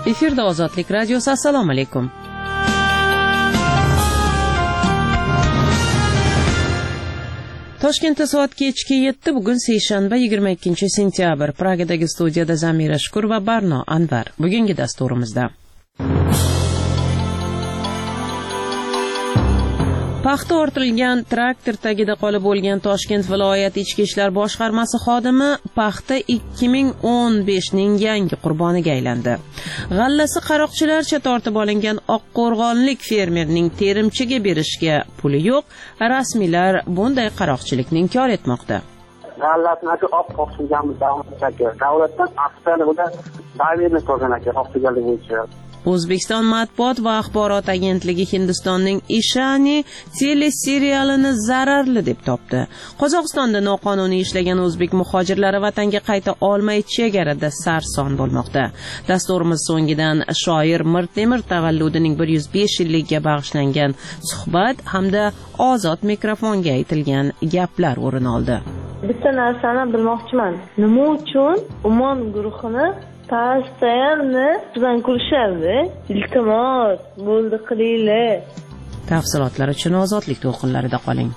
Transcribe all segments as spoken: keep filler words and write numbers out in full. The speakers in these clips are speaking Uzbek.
Efirda Ozodlik radiosi. Assalomu alaykum. Toshkentda soat kechki yetti, bugun seshanba yigirma ikkinchi sentyabr. Pragadagi studiyada Zamira Shukur va Barno Anvar. Bugungi dasturimizda paxta ortilgan traktor tagida qolib bo'lgan Toshkent viloyat ichki ishlar boshqarmasi xodimi paxta ikki ming o'n besh ning yangi qurboniga aylandi. G'allasi qaroqchilarcha tortib olingan oqqo'rg'onlik fermerning terimchiga berishga puli yo'q. Rasmiylar bunday qaroqchilikni inkor etmoqda. G'allasini oq qo'shilganmiz davlatdan avtonomiyada davrni ko'rgan aka oqchiganlik bo'yicha. O'zbekiston matbuot va axborot agentligi Hindistonning Ishani teleserialini zararli deb topdi. Qozog'istonda noqonuniy ishlagan o'zbek muhojirlari vatanga qayta olmay chegarada sarson bo'lmoqda. Dasturimiz so'ngidan shoir Mir Temir tavalludining bir yuz besh yilligiga bag'ishlangan suhbat hamda ozod mikrofonga aytilgan gaplar o'rin oldi. Bitta narsani bilmoqchiman. Nima uchun Umon guruhini Tavsiyamni bizdan kulishardi. Iltimos, bo'ldi qilinglar. Tafsilotlar uchun Ozodlik to'lqinlarida qoling.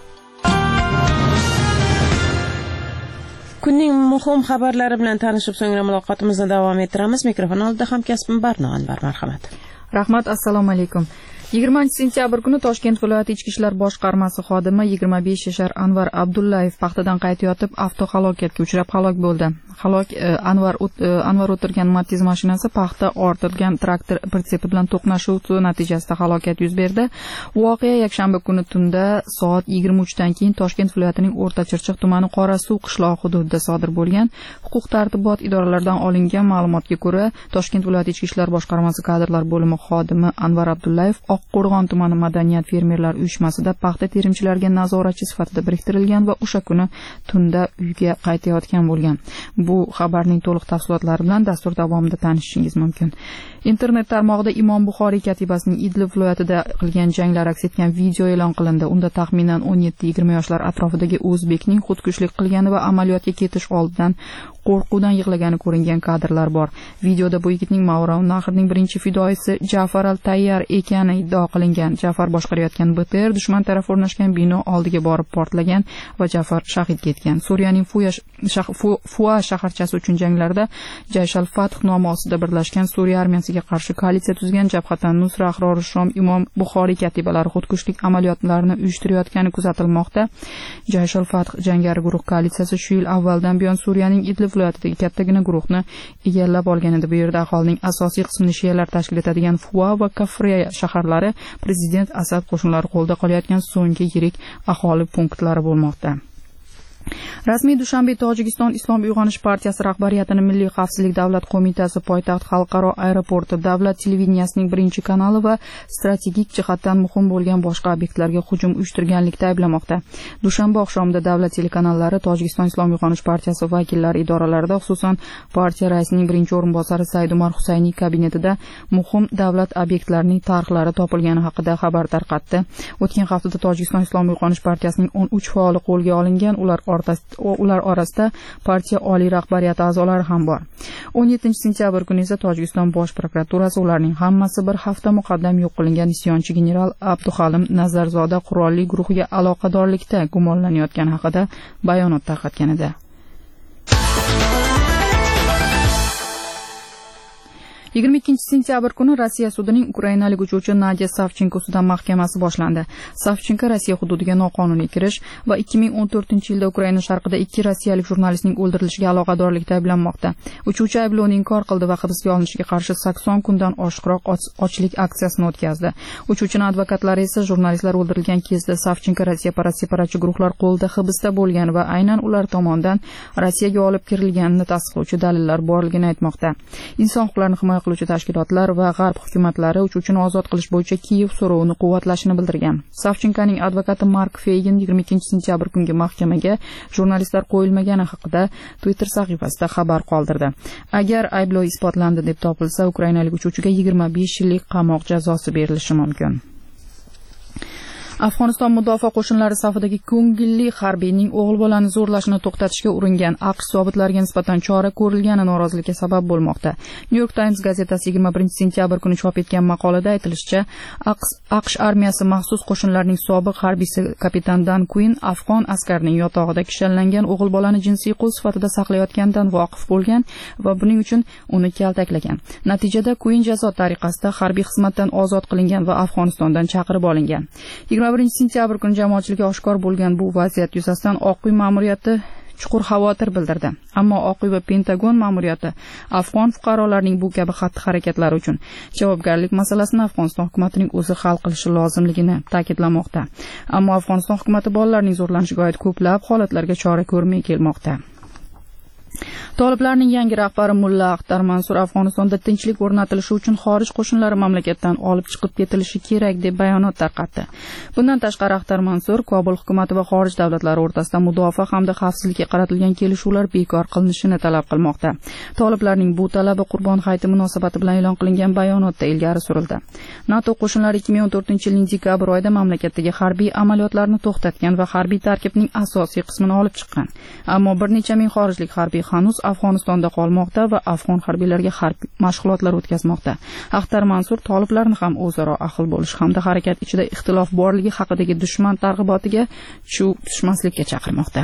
Kunning muhim xabarlari bilan tanishib, so'ngra muloqotimizni davom ettiramiz. Mikrofon oldida hamkasbim Barno Anvar, marhamat. Rahmat, assalomu alaykum. yigirmanchi sentyabr kuni Toshkent viloyati ichki ishlar boshqarmasi xodimi yigirma besh yashar Anvar Abdullayev paxtadan qaytayotib avtohalokatga uchrab halok bo'ldi. Halok Anvar Anvar o'tirgan Matiz mashinasi paxta ortilgan traktor pritsepi bilan to'qnashuvi natijasida halokat yuz berdi. Voqea yakshanba kuni tunda soat yigirma uch dan keyin Toshkent viloyatining O'rta Chirchiq tumani Qorasuv qishlog'i hududida sodir bo'lgan. Huquq-tartibot idoralaridan olingan ma'lumotga ko'ra, Toshkent viloyati ichki ishlar boshqarmasi kadrlar bo'limi xodimi Anvar Abdullayev Oqqo'rg'on tumani madaniyat fermerlar uyushmasida paxta terimchilariga nazoratchi sifatida biriktirilgan va o'sha kuni tunda uyga qaytayotgan bo'lgan. Bu xabarning to'liq tafsilotlari bilan dastur davomida tanishishingiz mumkin. Internet tarmog'ida Imom Buxoriy katibasining Idlib viloyatida qilgan janglar aks etgan video e'lon qilindi. Unda taxminan o'n yetti yigirma yoshlar atrofidagi o'zbekning xudkushlik qilgani va amaliyotga ketish oldidan qo'rquvdan yig'lagani ko'ringan kadrlar bor. Videoda bu yigitning Mavron Nahrning birinchi fidoyisi Ja'far al-Tayyar ekani iddao qilingan. Ja'far boshqarayotgan B T R dushman taraf o'rnashgan bino oldiga borib portlagan va Ja'far shahid ketgan. Suriyaning Fua shaharchasi uchun janglarda Jaysh al-Fath nomi ostida birlashgan Suriya armiyasiga qarshi koalitsiya tuzgan Jabhatan Nusra Ahrori Shom Imom Buxoriy katibalari xudkushlik amaliyotlarini uyushtirayotgani kuzatilmoqda. Jaysh al-Fath jangari guruh koalitsiyasi shu yil avvaldan buyon Suriyaning Idlib viloyatidagi kattagina guruhni egallab olgan edi. Bu yerda aholining asosiy qismini shialar tashkil etadigan Fua va Kafriya shaharlari prezident Asad qo'shinlari qo'lida qolayotgan so'nggi yirik aholi punktlari bo'lmoqda. Rasmiy Dushanbe Tojikiston Islom uyg'onish partiyasi rahbariyatining Milliy xavfsizlik davlat qo'mitasi poytaxt xalqaro aeroporti, davlat televideniyasining birinchi kanali va strategik jihatdan muhim bo'lgan boshqa obyektlarga hujum uyushtirganlikda ayblamoqda. Dushanba oqshomida davlat telekanallari Tojikiston Islom uyg'onish partiyasi vakillari idoralarida, xususan partiya raisining birinchi o'rinbosari Saidumar Husayniy kabinetida muhim davlat obyektlarining tarixlari topilgani haqida xabar tarqatdi. O'tgan haftada Tojikiston Islom uyg'onish partiyasining o'n uch faoli qo'lga olingan. Ular ular orasida partiya oliy rahbariyati a'zolari ham bor. o'n yettinchi sentyabr kuni esa Tojikiston bosh prokuraturasi ularning hammasi bir hafta muqaddam yo'q qilingan isyonchi general Abduhalim Nazarzoda qurolli guruhiga aloqadorlikda gumonlanayotgani haqida bayonot tarqatgan edi. yigirma ikkinchi sentyabr kuni Rossiya sudining ukrainalik uchuvchi Nadya Savchenko ustidan mahkamasi boshlandi. Savchenko Rossiya hududiga noqonuniy kirish va ikki ming o'n to'rtinchi yilda Ukraina sharqida ikki rossiyalik jurnalistning o'ldirilishiga aloqadorlikda ayblanmoqda. Uchuvchi ayblovni inkor qildi va hibsga olinishiga qarshi sakson kundan oshiqroq ochlik aksiyasini o'tkazdi. Uchuvchining advokatlari esa jurnalistlar o'ldirilgan kezda Savchenko Rossiya paraseparatchi guruhlar qo'lida hibsda bo'lgan va aynan ular tomonidan Rossiyaga olib kirilganini tasdiqlovchi dalillar borligini aytmoqda. Inson huquqlarini himoya qiluvchi tashkilotlar va g'arb hukumatlari uchuvchini ozod qilish bo'yicha Kiyev so'rovini quvvatlashini bildirgan. Savchenkoning advokati Mark Feygin yigirma ikkinchi sentyabr kungi mahkamaga jurnalistlar qo'yilmagani haqida Twitter sahifasida xabar qoldirdi. Agar ayblov isbotlandi deb topilsa, ukrainalik uchuvchiga yigirma besh yillik qamoq jazosi berilishi mumkin. Afg'oniston mudofaa qo'shinlari safidagi ko'ngilli harbiyning o'g'il bolani zo'rlashini to'xtatishga uringan AQSh zobitlariga nisbatan chora ko'rilgani norozilikka sabab bo'lmoqda. New York Times gazetasi yigirma birinchi sentyabr kuni chop etgan maqolada aytilishicha, AQSh armiyasi maxsus qo'shinlarning sobiq harbiysi kapitan Dan Quinn afg'on askarining yotog'ida kishanlangan o'g'il bolani jinsiy qul sifatida saqlayotganidan voqif bo'lgan va buning uchun uni kaltaklagan. Natijada Quinn jazo tariqasida harbiy xizmatdan ozod qilingan va Afg'onistondan chaqirib olingan. yigirma birinchi sentyabr kuni jamoatchilikka oshkor bo'lgan bu vaziyat yuzasidan Oq uy ma'muriyati chuqur xavotir bildirdi. Ammo Oq uy va Pentagon ma'muriyati afg'on fuqarolarining bu kabi xatti-harakatlari uchun javobgarlik masalasini Afg'oniston hukumatining o'zi hal qilishi lozimligini ta'kidlamoqda. Ammo Afg'oniston hukumati bolalarning zo'rlanishiga oid ko'plab holatlarga chora ko'rmay kelmoqda. Toliblarning yangi rahbari Mulla Akhtar Mansur Afg'onistonda tinchlik o'rnatilishi uchun xorij qo'shinlari mamlakatdan olib chiqib ketilishi kerak deb bayonot tarqatdi. Bundan tashqari Akhtar Mansur Kobul hukumati va xorij davlatlari o'rtasida mudofaa hamda xavfsizlikka qaratilgan kelishuvlar bekor qilinishini talab qilmoqda. Toliblarning bu talabi Qurbon hayiti munosabati bilan e'lon qilingan bayonotda ilgari surildi. NATO qo'shinlari ikki ming o'n to'rtinchi yilning dekabr oyida mamlakatdagi harbiy amaliyotlarni to'xtatgan va harbiy tarkibning asosiy qismini olib chiqqan. Ammo bir necha ming xorijlik harbiy hanuz Afg'onistonda qolmoqda va afg'on harbiylariga harbiy mashg'ulotlar o'tkazmoqda. Akhtar Mansur toliblarni ham o'zaro ahil bo'lish hamda harakat ichida ixtilof borligi haqidagi dushman targ'ibotiga chuv tushmaslikka chaqirmoqda.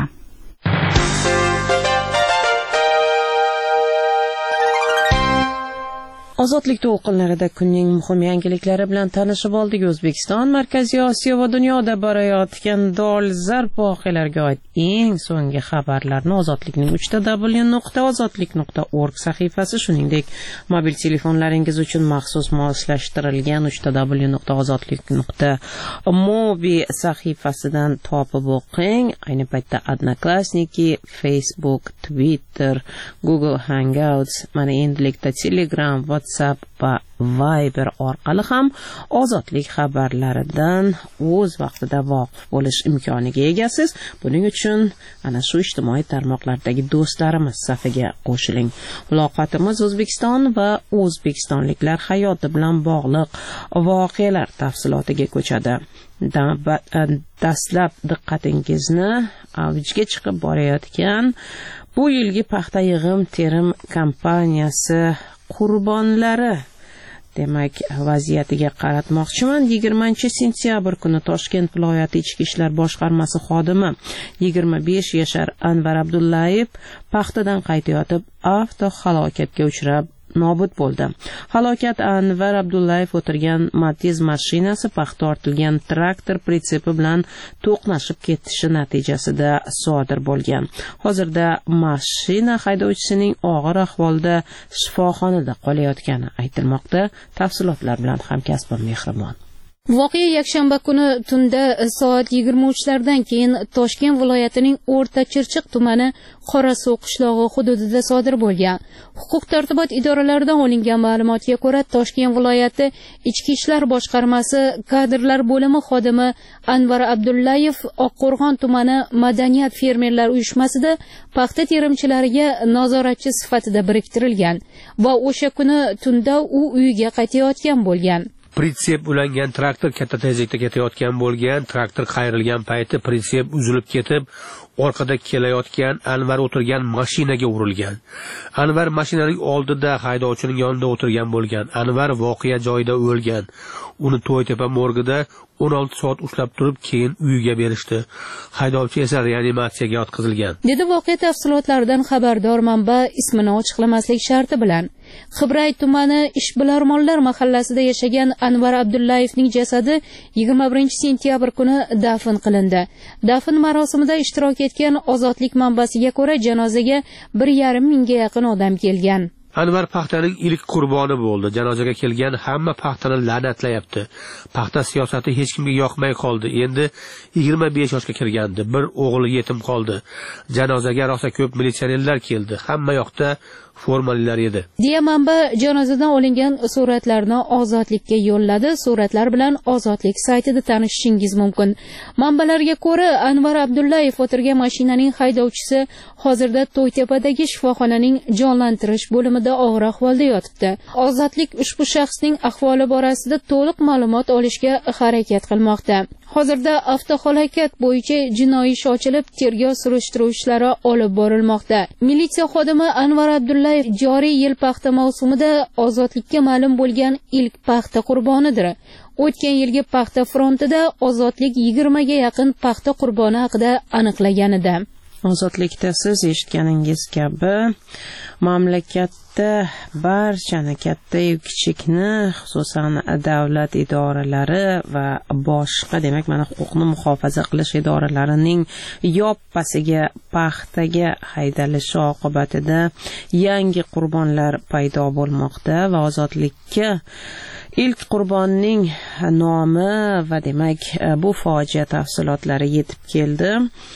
Ozodlik to'lqinlarida kunning muhim yangiliklari bilan tanishib oldik. O'zbekiston, Markaziy Osiyo va dunyoda borayotgan dolzarb voqealarga oid eng so'nggi xabarlarni Ozodlikning uch w nuqta ozodlik nuqta org sahifasi, shuningdek mobil telefonlaringiz uchun maxsus moslashtirilgan uch w nuqta ozodlik nuqta mobi sahifasidan topib o'qing. Ayni paytda Odnoklassniki, Facebook, Twitter, Google Hangouts, mana endilikda Telegram, WhatsApp va Viber orqali ham ozodlik xabarlaridan o'z vaqtida voqif bo'lish imkoniga egasiz. Buning uchun ana shu ijtimoiy tarmoqlardagi do'stlarimiz safiga qo'shiling. Muloqotimiz O'zbekiston va o'zbekistonliklar hayoti bilan bog'liq voqealar tafsilotiga ko'chadi. Dastlab diqqatingizni avjga chiqib borayotgan bu yilgi paxta yig'im terim kampaniyasi qurbonlari demak vaziyatiga qaratmoqchiman. yigirmanchi sentyabr kuni Toshkent viloyati ichki ishlar boshqarmasi xodimi yigirma besh yashar Anvar Abdullayev paxtadan qaytayotib avtohalokatga uchrab nobud bo'ldi. Halokat Anvar Abdullayev o'tirgan Matiz mashinasi paxta ortilgan traktor pritsepi bilan to'qnashib ketishi natijasida sodir bo'lgan. Hozirda mashina haydovchisining og'ir ahvolda shifoxonada qolayotgani aytilmoqda. Tafsilotlar bilan hamkasbim Mehribon. Voqea yakshanba kuni tunda soat yigirma uchlardan keyin Toshkent viloyatining O'rta Chirchiq tumani Qorasuv qishlog'i hududida sodir bo'lgan. Huquq-tartibot idoralaridan olingan ma'lumotga ko'ra, Toshkent viloyati Ichki ishlar boshqarmasi kadrlar bo'limi xodimi Anvar Abdullayev Oqqo'rg'on tumani Madaniyat fermerlar uyushmasida paxta terimchilariga nazoratchi sifatida biriktirilgan va o'sha kuni tunda u uyiga qaytayotgan bo'lgan. Pritsep ulangan traktor katta tezlikda ketayotgan bo'lgan. Traktor qayrilgan payti pritsep uzilib ketib, orqada kelayotgan Anvar o'tirgan mashinaga urilgan. Anvar mashinaning oldida haydovchining yonida o'tirgan bo'lgan. Anvar voqea joyida o'lgan. Uni To'ytepa morgida o'n olti soat ushlab turib, keyin uyiga berishdi. Haydovchi esa reanimatsiyaga yotqizilgan. Dedi voqea tafsilotlaridan xabardor manba ismini ochiqlamaslik sharti bilan. Xibray tumani Ishbilarmonlar mahallasida yashagan Anvar Abdullayevning jasadi yigirma birinchi sentyabr kuni dafn qilindi. Dafn marosimida ishtirok etgan Ozodlik manbasiga ko'ra, janozaga bir yarim mingga yaqin odam kelgan. Anvar paxtaning ilk qurboni bo'ldi. Janozaga kelgan hamma paxtani la'natlayapti. Paxta siyosati hech kimga yoqmay qoldi. Endi yigirma besh yoshga kirgandi. Bir o'g'li yetim qoldi. Janozaga rosa ko'p militsionerlar keldi. Hamma yoqda formallar edi. Deya manba janozadan olingan suratlarni Ozodlikka yo'lladi. Suratlar bilan Ozodlik saytida tanishishingiz mumkin. Manbalarga ko'ra, Anvar Abdullayev o'tirgan mashinaning haydovchisi hozirda To'ytepadagi shifoxonaning jonlantirish bo'limida kasalxonada og'ir ahvolda yotibdi. Ozodlik ushbu shaxsning ahvoli borasida to'liq ma'lumot olishga harakat qilmoqda. Hozirda avtohalokat bo'yicha jinoiy ish ochilib, tergov surishtiruv ishlari olib borilmoqda. Militsiya xodimi Anvar Abdullayev joriy yil paxta mavsumida ozodlikka ma'lum bo'lgan ilk paxta qurbonidir. O'tgan yilgi paxta frontida ozodlik yigirmaga yaqin paxta qurboni haqida aniqlagan edi. Ozodlikda siz eshitganingiz kabi mamlakatda barchani katta-yu kichikni, xususan davlat idoralari va boshqa, demak, mana huquqni muhofaza qilish idoralarining yoppasiga paxtaga haydalishi oqibatida yangi qurbonlar paydo bo'lmoqda va ozodlikka ilk qurbonning nomi va demak bu fojia tafsilotlari yetib keldi.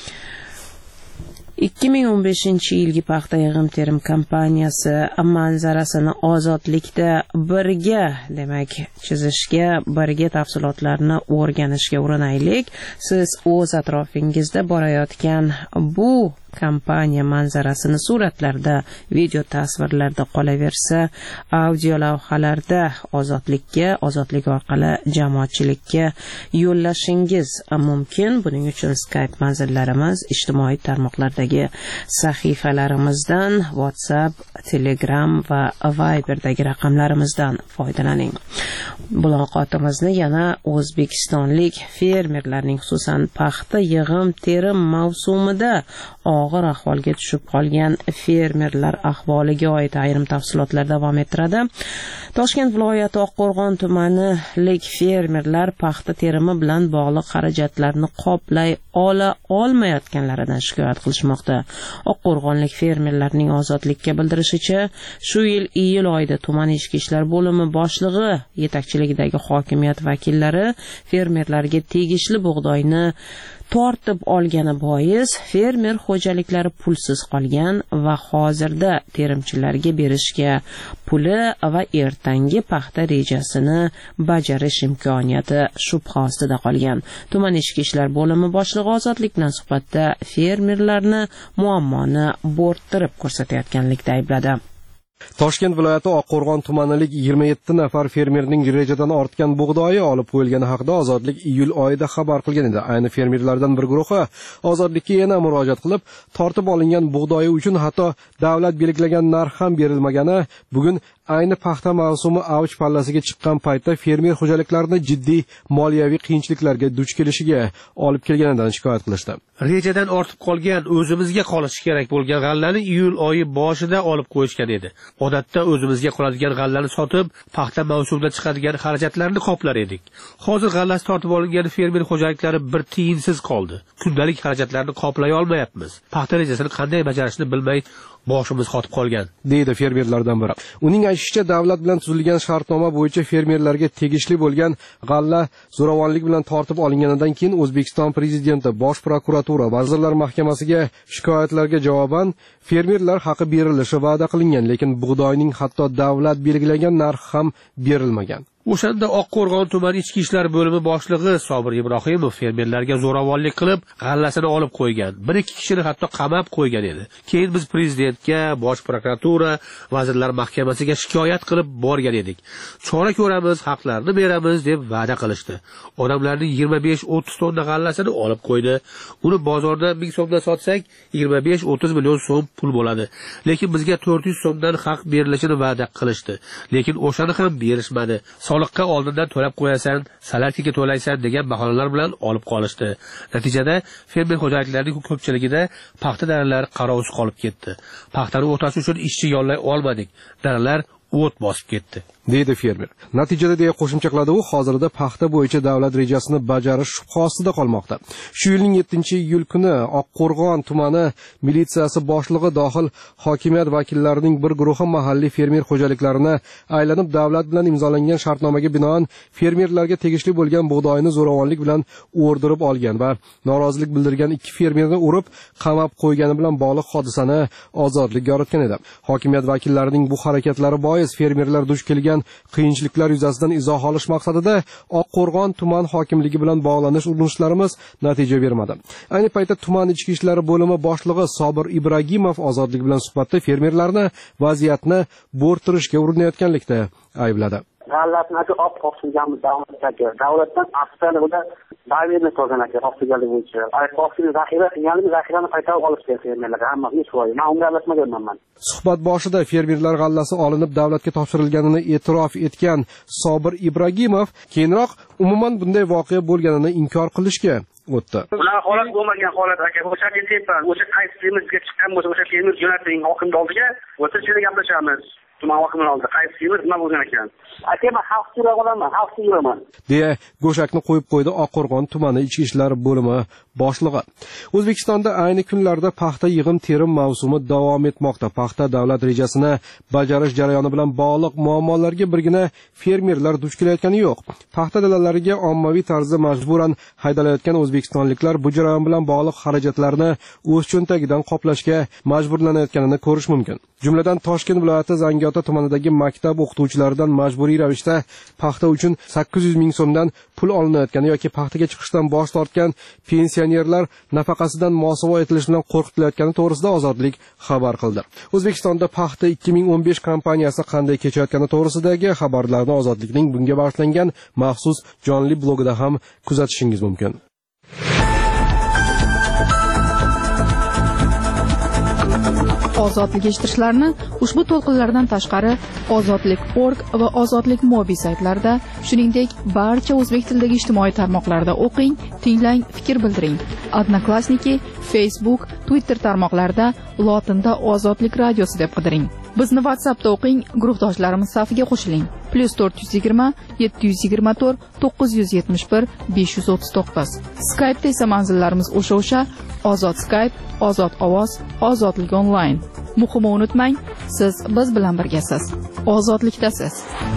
ikki ming o'n beshinchi yilgi paxta yig'im-terim kampaniyasi manzarasini ozodlikda birga, demak, chizishga, birga tafsilotlarni o'rganishga urinaylik. Siz o'z atrofingizda borayotgan bu kampaniya manzarasini suratlarda, video tasvirlarda qolaversa, audio lavhalarda ozodlikka, ozodlik orqali jamoatchilikka yo'llashingiz mumkin. Buning uchun Skype manzillarimiz, ijtimoiy tarmoqlardagi sahifalarimizdan, WhatsApp, Telegram va Viber'dagi raqamlarimizdan foydalaning. Muloqotimizni yana o'zbekistonlik fermerlarning, xususan paxta yig'im-terim mavsumida og'ir ahvolga tushib qolgan fermerlar ahvoliga oid ayrim tafsilotlar davom ettiradi. Toshkent viloyati Oqqo'rg'on tumanlik fermerlar paxta terimi bilan bog'liq xarajatlarni qoplay ola olmayotganlaridan shikoyat qilishmoqda. Oqqo'rg'onlik fermerlarning ozodlikka bildirishicha, shu yil iyul oyida tuman ichki ishlar bo'limi boshlig'i yetakchiligidagi hokimiyat vakillari fermerlarga tegishli bug'doyni tortib olgani bois fermer xo'jaliklari pulsiz qolgan va hozirda terimchilarga berishga puli va ertangi paxta rejasini bajarish imkoniyati shubha ostida qolgan. Tuman ichki ishlar bo'limi boshlig'i ozodlik bilan suhbatda fermerlarni muammoni bo'rttirib ko'rsatayotganlikda aybladi. Toshkent viloyati Oqqo'rg'on tumanilik yigirma yetti nafar fermerning rejadan ortgan bug'doyi olib qo'yilgani haqida Ozodlik iyul oyida xabar qilgan edi. Ayni fermerlardan bir guruhi Ozodlikka yana murojaat qilib, tortib olingan bug'doyi uchun hatto davlat belgilagan narx ham berilmagani bugun ayni paxta mavsumi avj pallasiga chiqqan paytda fermer xo'jaliklarini jiddiy moliyaviy qiyinchiliklarga duch kelishiga olib kelganidan shikoyat qilishdi. Rejadan ortib qolgan, o'zimizga qolishi kerak bo'lgan g'allani iyul oyi boshida olib qo'yishgan edi. Odatda o'zimizga qoladigan g'allani sotib, paxta mavsumida chiqadigan xarajatlarni qoplar edik. Hozir g'allasi tortib olingan fermer xo'jaliklari bir tiyinsiz qoldi. Kundalik xarajatlarni qoplay olmayapmiz. Paxta rejasini qanday bajarishni bilmay boshimiz qotib qolgan, deydi fermerlardan biri. Uning aytishicha, davlat bilan tuzilgan shartnoma bo'yicha fermerlarga tegishli bo'lgan g'alla zo'ravonlik bilan tortib olinganidan keyin O'zbekiston prezidenti, Bosh prokuratura, Vazirlar Mahkamasiga shikoyatlarga javoban fermerlar haqi berilishi va'da qilingan, lekin bug'doyning hatto davlat belgilagan narxi ham berilmagan. O'shanda Oqqo'rg'on tuman ichki ishlar bo'limi boshlig'i Sobir Ibrohimov fermerlarga zo'ravonlik qilib, g'allasini olib qo'ygan. Bir ikki kishini hatto qamab qo'ygan edi. Keyin biz prezidentga, Bosh prokuratura, Vazirlar Mahkamasiga shikoyat qilib borgan edik. Chora ko'ramiz, haqlarni beramiz deb va'da qilishdi. Odamlarning yigirma besh o'ttiz tonna g'allasini olib qo'ydi. Uni bozorda ming so'mdan sotsak, yigirma besh o'ttiz million so'm pul bo'ladi. Lekin bizga to'rt yuz so'mdan haq berilishini va'da qilishdi. Lekin o'shani ham berishmadi. Soliqqa oldindan to'lab qo'yasan, salarkiga to'laysan degan bahonalar bilan olib qolishdi. Natijada fermer xo'jaliklarining ko'pchiligida paxta daralari qarovsiz qolib ketdi. Paxtani o'tash uchun ishchi yollay olmadik. Daralar o't bosib ketdi, deydi fermer. Natijada deya qo'shimcha qiladi u, hozirda paxta bo'yicha davlat rejasini bajarish shubha ostida qolmoqda. Shu yilning yettinchi iyul kuni Oqqo'rg'on tumani militsiyasi boshlig'i dohil hokimiyat vakillarining bir guruhi mahalliy fermer xo'jaliklarini aylanib, davlat bilan imzolangan shartnomaga binoan fermerlarga tegishli bo'lgan bug'doyni zo'ravonlik bilan o'rdirib olgan va norozilik bildirgan ikki fermerni urib, qamab qo'ygani bilan bog'liq hodisani Ozodlik yoritgan edi. Hokimiyat vakillarining bu harakatlari bois bois fermerlar duch kelgan qiyinchiliklar yuzasidan izoh olish maqsadida Oqqo'rg'on tuman hokimligi bilan bog'lanish urinishlarimiz natija bermadi. Ayni paytda tuman ichki ishlar bo'limi boshlig'i Sobir Ibragimov ozodlik bilan suhbatda fermerlarni vaziyatni bo'rtirishga urinayotganlikda aybladi. Davlatning olib qo'shilganmiz davlatdan avtosalida davirni ko'rgan aka haftaga bo'yicha. Ay qo'shilib zaxira qilganimiz zaxirani qaytarib olishga fermerlar hamma hech voy. Men unga aralashmaganman. Suhbat boshida fermerlar g'allasi olinib davlatga topshirilganini e'tirof etgan Sobir Ibragimov keyinroq umuman bunday voqea bo'lganini inkor qilishga o'tdi. Ular holat bo'lmagan holat aka. O'sha ketayapman. O'sha qaysi temizga chiqqan bo'lsa, o'sha temiz jo'nating hokimning oldiga o'tirishga gaplashamiz. Tuman hokimining oldida qaysi temiz nima bo'lgan ekan? Aka, men xavfsizroq bo'laman, xavfsiz yuraman. deya go'shakni qo'yib qo'ydi Oqqo'rg'on tumani ichki ishlar bo'limi boshlig'i. O'zbekistonda ayni kunlarda paxta yig'im-terim mavsumi davom etmoqda. Paxta davlat rejasini bajarish jarayoni bilan bog'liq muammolarga birgina fermerlar duch kelayotgani yo'q. Paxta dalalariga ommaviy tarzda majburan haydalayotgan o'zbekistonliklar bu jarayon bilan bog'liq xarajatlarni o'z cho'ntagidan qoplashga majburlanayotganini ko'rish mumkin. Jumladan Toshkent viloyati Zangiota tumanidagi maktab o'qituvchilaridan majburiy ravishda paxta uchun sakkiz yuz ming so'mdan pul olinayotgani yoki paxtaga chiqishdan bosh tortgan pensionerlar nafaqasidan mosuvo etilishi bilan qo'rqitilayotgani to'g'risida Ozodlik xabar qildi. O'zbekistonda paxta ikki ming o'n besh kompaniyasi qanday kechayotgani to'g'risidagi xabarlarni Ozodlikning bunga bag'ishlangan maxsus jonli blogida ham kuzatishingiz mumkin. Ozodlik eshittirishlarni ushbu to'lqinlardan tashqari ozodlik nokta org va ozodlik mobi saytlarida, shuningdek barcha o'zbek tilidagi ijtimoiy tarmoqlarda o'qing, tinglang, fikr bildiring. Odnoklassniki, Facebook, Twitter tarmoqlarida lotinda Ozodlik radiosi deb qidiring. Bizni WhatsAppda o'qing, guruhdoshlarimiz safiga qo'shiling. plus to'rt yuz yigirma yetti yuz yigirma to'rt to'qqiz yuz yetmish bir besh yuz o'ttiz to'qqiz. Skype'da esa manzillarimiz o'sha-o'sha: Ozod Skype, Ozod ovoz, Ozodlik onlayn. Muhimi unutmang, siz biz bilan birgasiz. Ozodlikdasiz.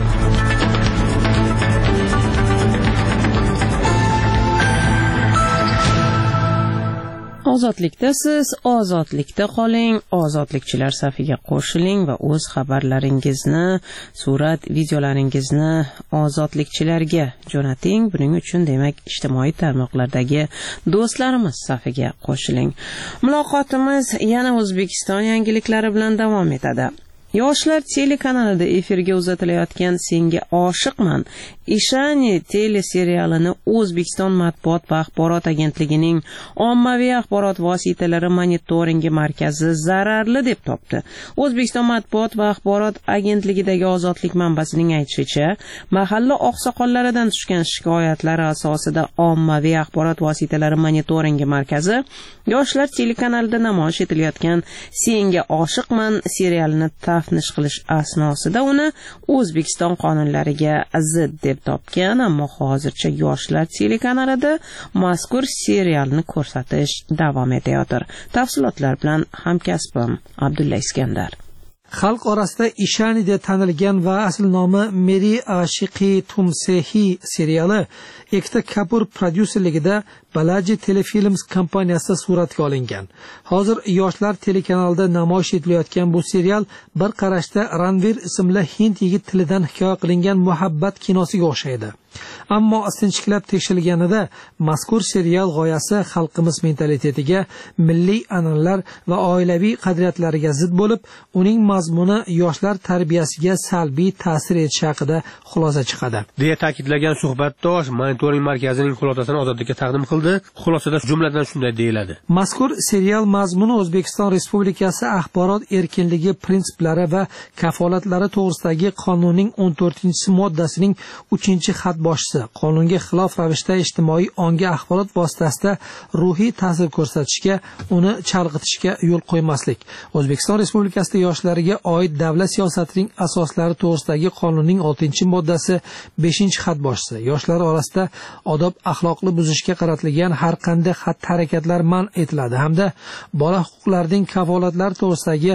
Ozodlikda siz, ozodlikda qoling, ozodlikchilar safiga qo'shiling va o'z xabarlaringizni, surat, videolaringizni ozodlikchilarga jo'nating. Buning uchun demak ijtimoiy tarmoqlardagi do'stlarimiz safiga qo'shiling. Muloqotimiz yana O'zbekiston yangiliklari bilan davom etadi. Yoshlar telekanalida efirga uzatilayotgan Senga oshiqman Ishani teleserialini O'zbekiston matbuot va axborot agentligining ommaviy axborot vositalari monitoringi markazi zararli deb topdi. O'zbekiston matbuot va axborot agentligidagi Ozodlik manbasining aytishicha, mahalla oqsoqollaridan tushgan shikoyatlar asosida ommaviy axborot vositalari monitoringi markazi Yoshlar telekanalida namoyish etilayotgan Senga oshiqman serialini taftish qilish asnosida uni O'zbekiston qonunlariga zid deb topgan, ammo hozircha Yoshlar telekanalida mazkur serialni ko'rsatish davom etayotir. Tafsilotlar bilan hamkasbim Abdulla Iskandar. Xalq orasida Ishani deb tanilgan va asl nomi Meri Ashiqi Tumsehi seriali Ekta Kapur prodyuserligida Balaji Telefilms kompaniyasida suratga olingan. Hozir Yoshlar telekanalida namoyish etilayotgan bu serial bir qarashda Ranvir ismli hind yigit tilidan hikoya qilingan muhabbat kinosiga o'xshaydi. Ammo sinchiklab tekshirilganida mazkur serial g'oyasi xalqimiz mentalitetiga, milliy an'analar va oilaviy qadriyatlariga zid bo'lib, uning mazmuni yoshlar tarbiyasiga salbiy ta'sir etishi haqida xulosa chiqadi. deya ta'kidlagan suhbatdosh monitoring markazining xulosasini Ozodlikka taqdim qildi. Xulosada jumladan shunday deyiladi. Mazkur serial mazmuni O'zbekiston Respublikasi axborot erkinligi prinsiplari va kafolatlari to'g'risidagi qonunning o'n to'rtinchi moddasining uchinchi xat boshisi. Qonunga xilof ravishda ijtimoiy ongi axborot vositasida ruhiy ta'sir ko'rsatishga, uni chalg'itishga yo'l qo'ymaslik. O'zbekiston Respublikasida yoshlarga oid davlat siyosatining asoslari to'g'risidagi qonunning oltinchi moddasi beshinchi xat boshisi. Yoshlar orasida odob axloqni buzishga qaratilgan har qanday xatti-harakatlar man etiladi hamda bola huquqlarining kafolatlari to'g'risidagi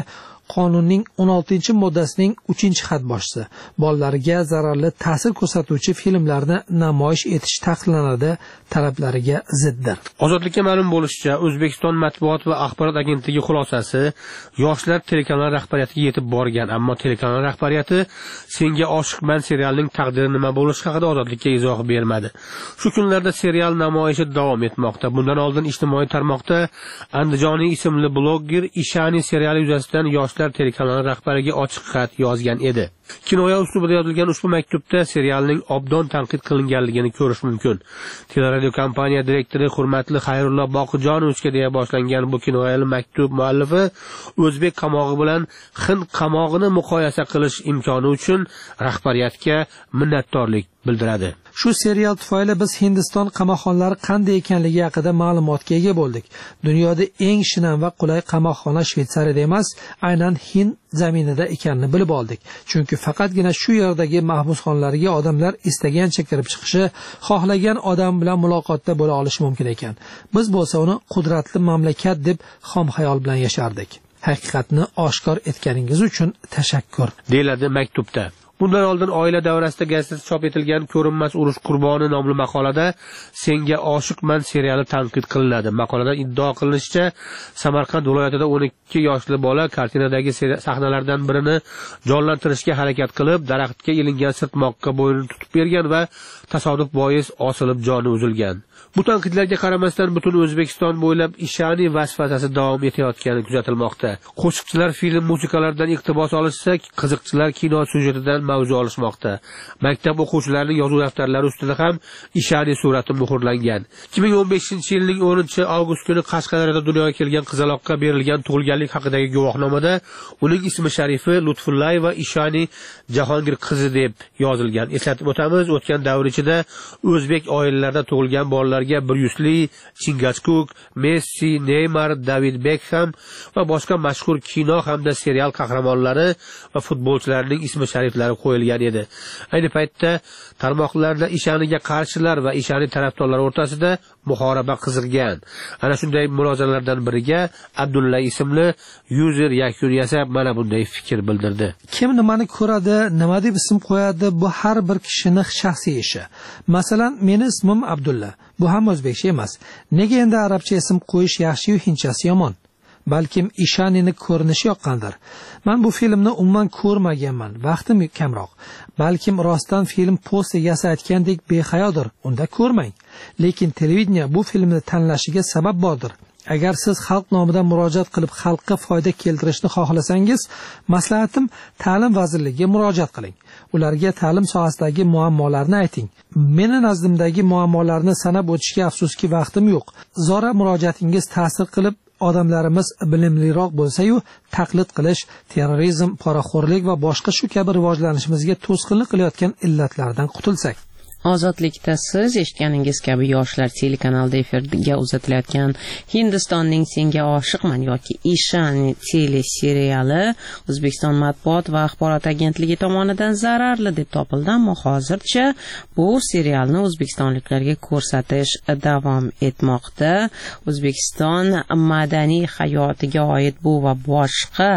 qonunning o'n oltinchi moddasining uchinchi xatboshisi. Bolalarga zararli ta'sir ko'rsatuvchi filmlarni namoyish etish taqiqlanadi talablariga ziddir. Ozodlikka ma'lum bo'lishicha, O'zbekiston matbuot va axborot agentligi xulosasi yoshlar telekanali rahbariyatiga yetib borgan, ammo telekanal rahbariyati Senga oshiqman serialining taqdiri nima bo'lishi haqida Ozodlikka izoh bermadi. Shu kunlarda serial namoyishi davom etmoqda. Bundan oldin ijtimoiy tarmoqda Andijonlik ismli blogger Ishani seriali yuzasidan yoshlar telekanali rahbariga ochiq xat yozgan edi. Kinoya uslubida yozilgan ushbu maktubda serialning obdon tanqid qilinganligini ko'rish mumkin. Teleradio kompaniya direktori hurmatli Xayrullo Boqijonovga deya boshlangan bu kinoyali maktub muallifi o'zbek qamog'i bilan hind qamog'ini muqoyasa qilish imkoni uchun rahbariyatga minnatdorlik bildiradi. Shu serial tufayli biz Hindiston qamoqxonalari qanday ekanligi haqida ma'lumotga ega bo'ldik. Dunyoda eng shinam va qulay qamoqxona Shveysariyada emas, aynan Hind zaminida ekanini bilib oldik. Chunki faqatgina shu yerdagi mahbusxonalarga odamlar istagancha kirib chiqishi, xohlagan odam bilan muloqotda bo'la olishi mumkin ekan. Biz bo'lsa uni qudratli mamlakat deb xom xayol bilan yashardik. Haqiqatni oshkor etganingiz uchun tashakkur, deyiladi maktubda. Bundan oldin oila davrasida gazetda chop etilgan Ko'rinmas urush qurboni nomli maqolada Senga oshiqman seriali tanqid qilinadi. Maqolada iddao qilinishicha, Samarqand viloyatida o'n ikki yoshli bola kartinadagi sahnalardan birini jonlantirishga harakat qilib, daraxtga ilingan sirtmoqqa bo'ynini tutib bergan va tasodif bois osilib joni uzilgan. Bu tanqidlarga qaramasdan butun O'zbekiston bo'ylab Ishani vasfasasi davom etayotgani kuzatilmoqda. Qo'shiqchilar film musikalaridan iqtibos olishsa, qiziqchilar kino syujetidan mavzu olishmoqda. Maktab o'quvchilarining yozuv daftarlari ustida ham Ishani surati muhrlangan. ikki ming o'n beshinchi yilning o'ninchi avgust kuni Qashqadaryoda dunyoga kelgan qizaloqqa berilgan tug'ilganlik haqidagi guvohnomada uning ismi sharifi Lutfullayeva Ishani Jahongir qizi deb yozilgan. Eslatib o'tamiz, o'tgan davr ichida o'zbek oilalarida tug'ilgan bolalar Bryusli, Chingachgook, Messi, Neymar, David Beckham va boshqa mashhur kino hamda serial qahramonlari va futbolchilarining ismi shariflari qo'yilgan edi. Ayni paytda tarmoqlarda Ishaniga qarshilar va Ishani tarafdorlari o'rtasida muhoraba qiziqgan. Ana shunday mulohazalardan biriga Abdulla ismli user yakun yasab mana bunday fikr bildirdi. Kim nimani ko'radi, nima deb ism qo'yadi, bu har bir kishining shaxsiy ishi. Masalan, meni ismim Abdulla. Bu ham o'zbekcha emas. Nega endi arabcha ism qo'yish yaxshi-yu hinchasi yomon? Balkim Ishanining ko'rinishi yoqqandir. Men bu filmni umuman ko'rmaganman, vaqtim kamroq. Balkim rostdan film poster yasayotgandek behayodir, unda ko'rmang. Lekin televideniya bu filmni tanlashiga sabab bordir. Agar siz xalq nomidan murojaat qilib xalqqa foyda keltirishni xohlasangiz, maslahatim ta'lim vazirligiga murojaat qiling. Ularga ta'lim sohasidagi muammolarni ayting. Meni nazdimdagi muammolarni sanab o'tishga afsuski vaqtim yo'q. Zora murojaatingiz ta'sir qilib, odamlarimiz bilimliroq bo'lsa-yu, taqlid qilish, terrorizm, poraxo'rlik va boshqa shu kabi rivojlanishimizga to'sqinlik qilayotgan illatlardan qutulsak. Ozodlikda siz eshitganingiz kabi yoshlar telekanalida efirga uzatilayotgan Hindistonning Senga oshiqman yoki Ishani teleseriali O'zbekiston matbuot va axborot agentligi tomonidan zararli deb topildi, ammo hozircha bu serialni o'zbekistonliklarga ko'rsatish davom etmoqda. O'zbekiston madaniy hayotiga oid bu va boshqa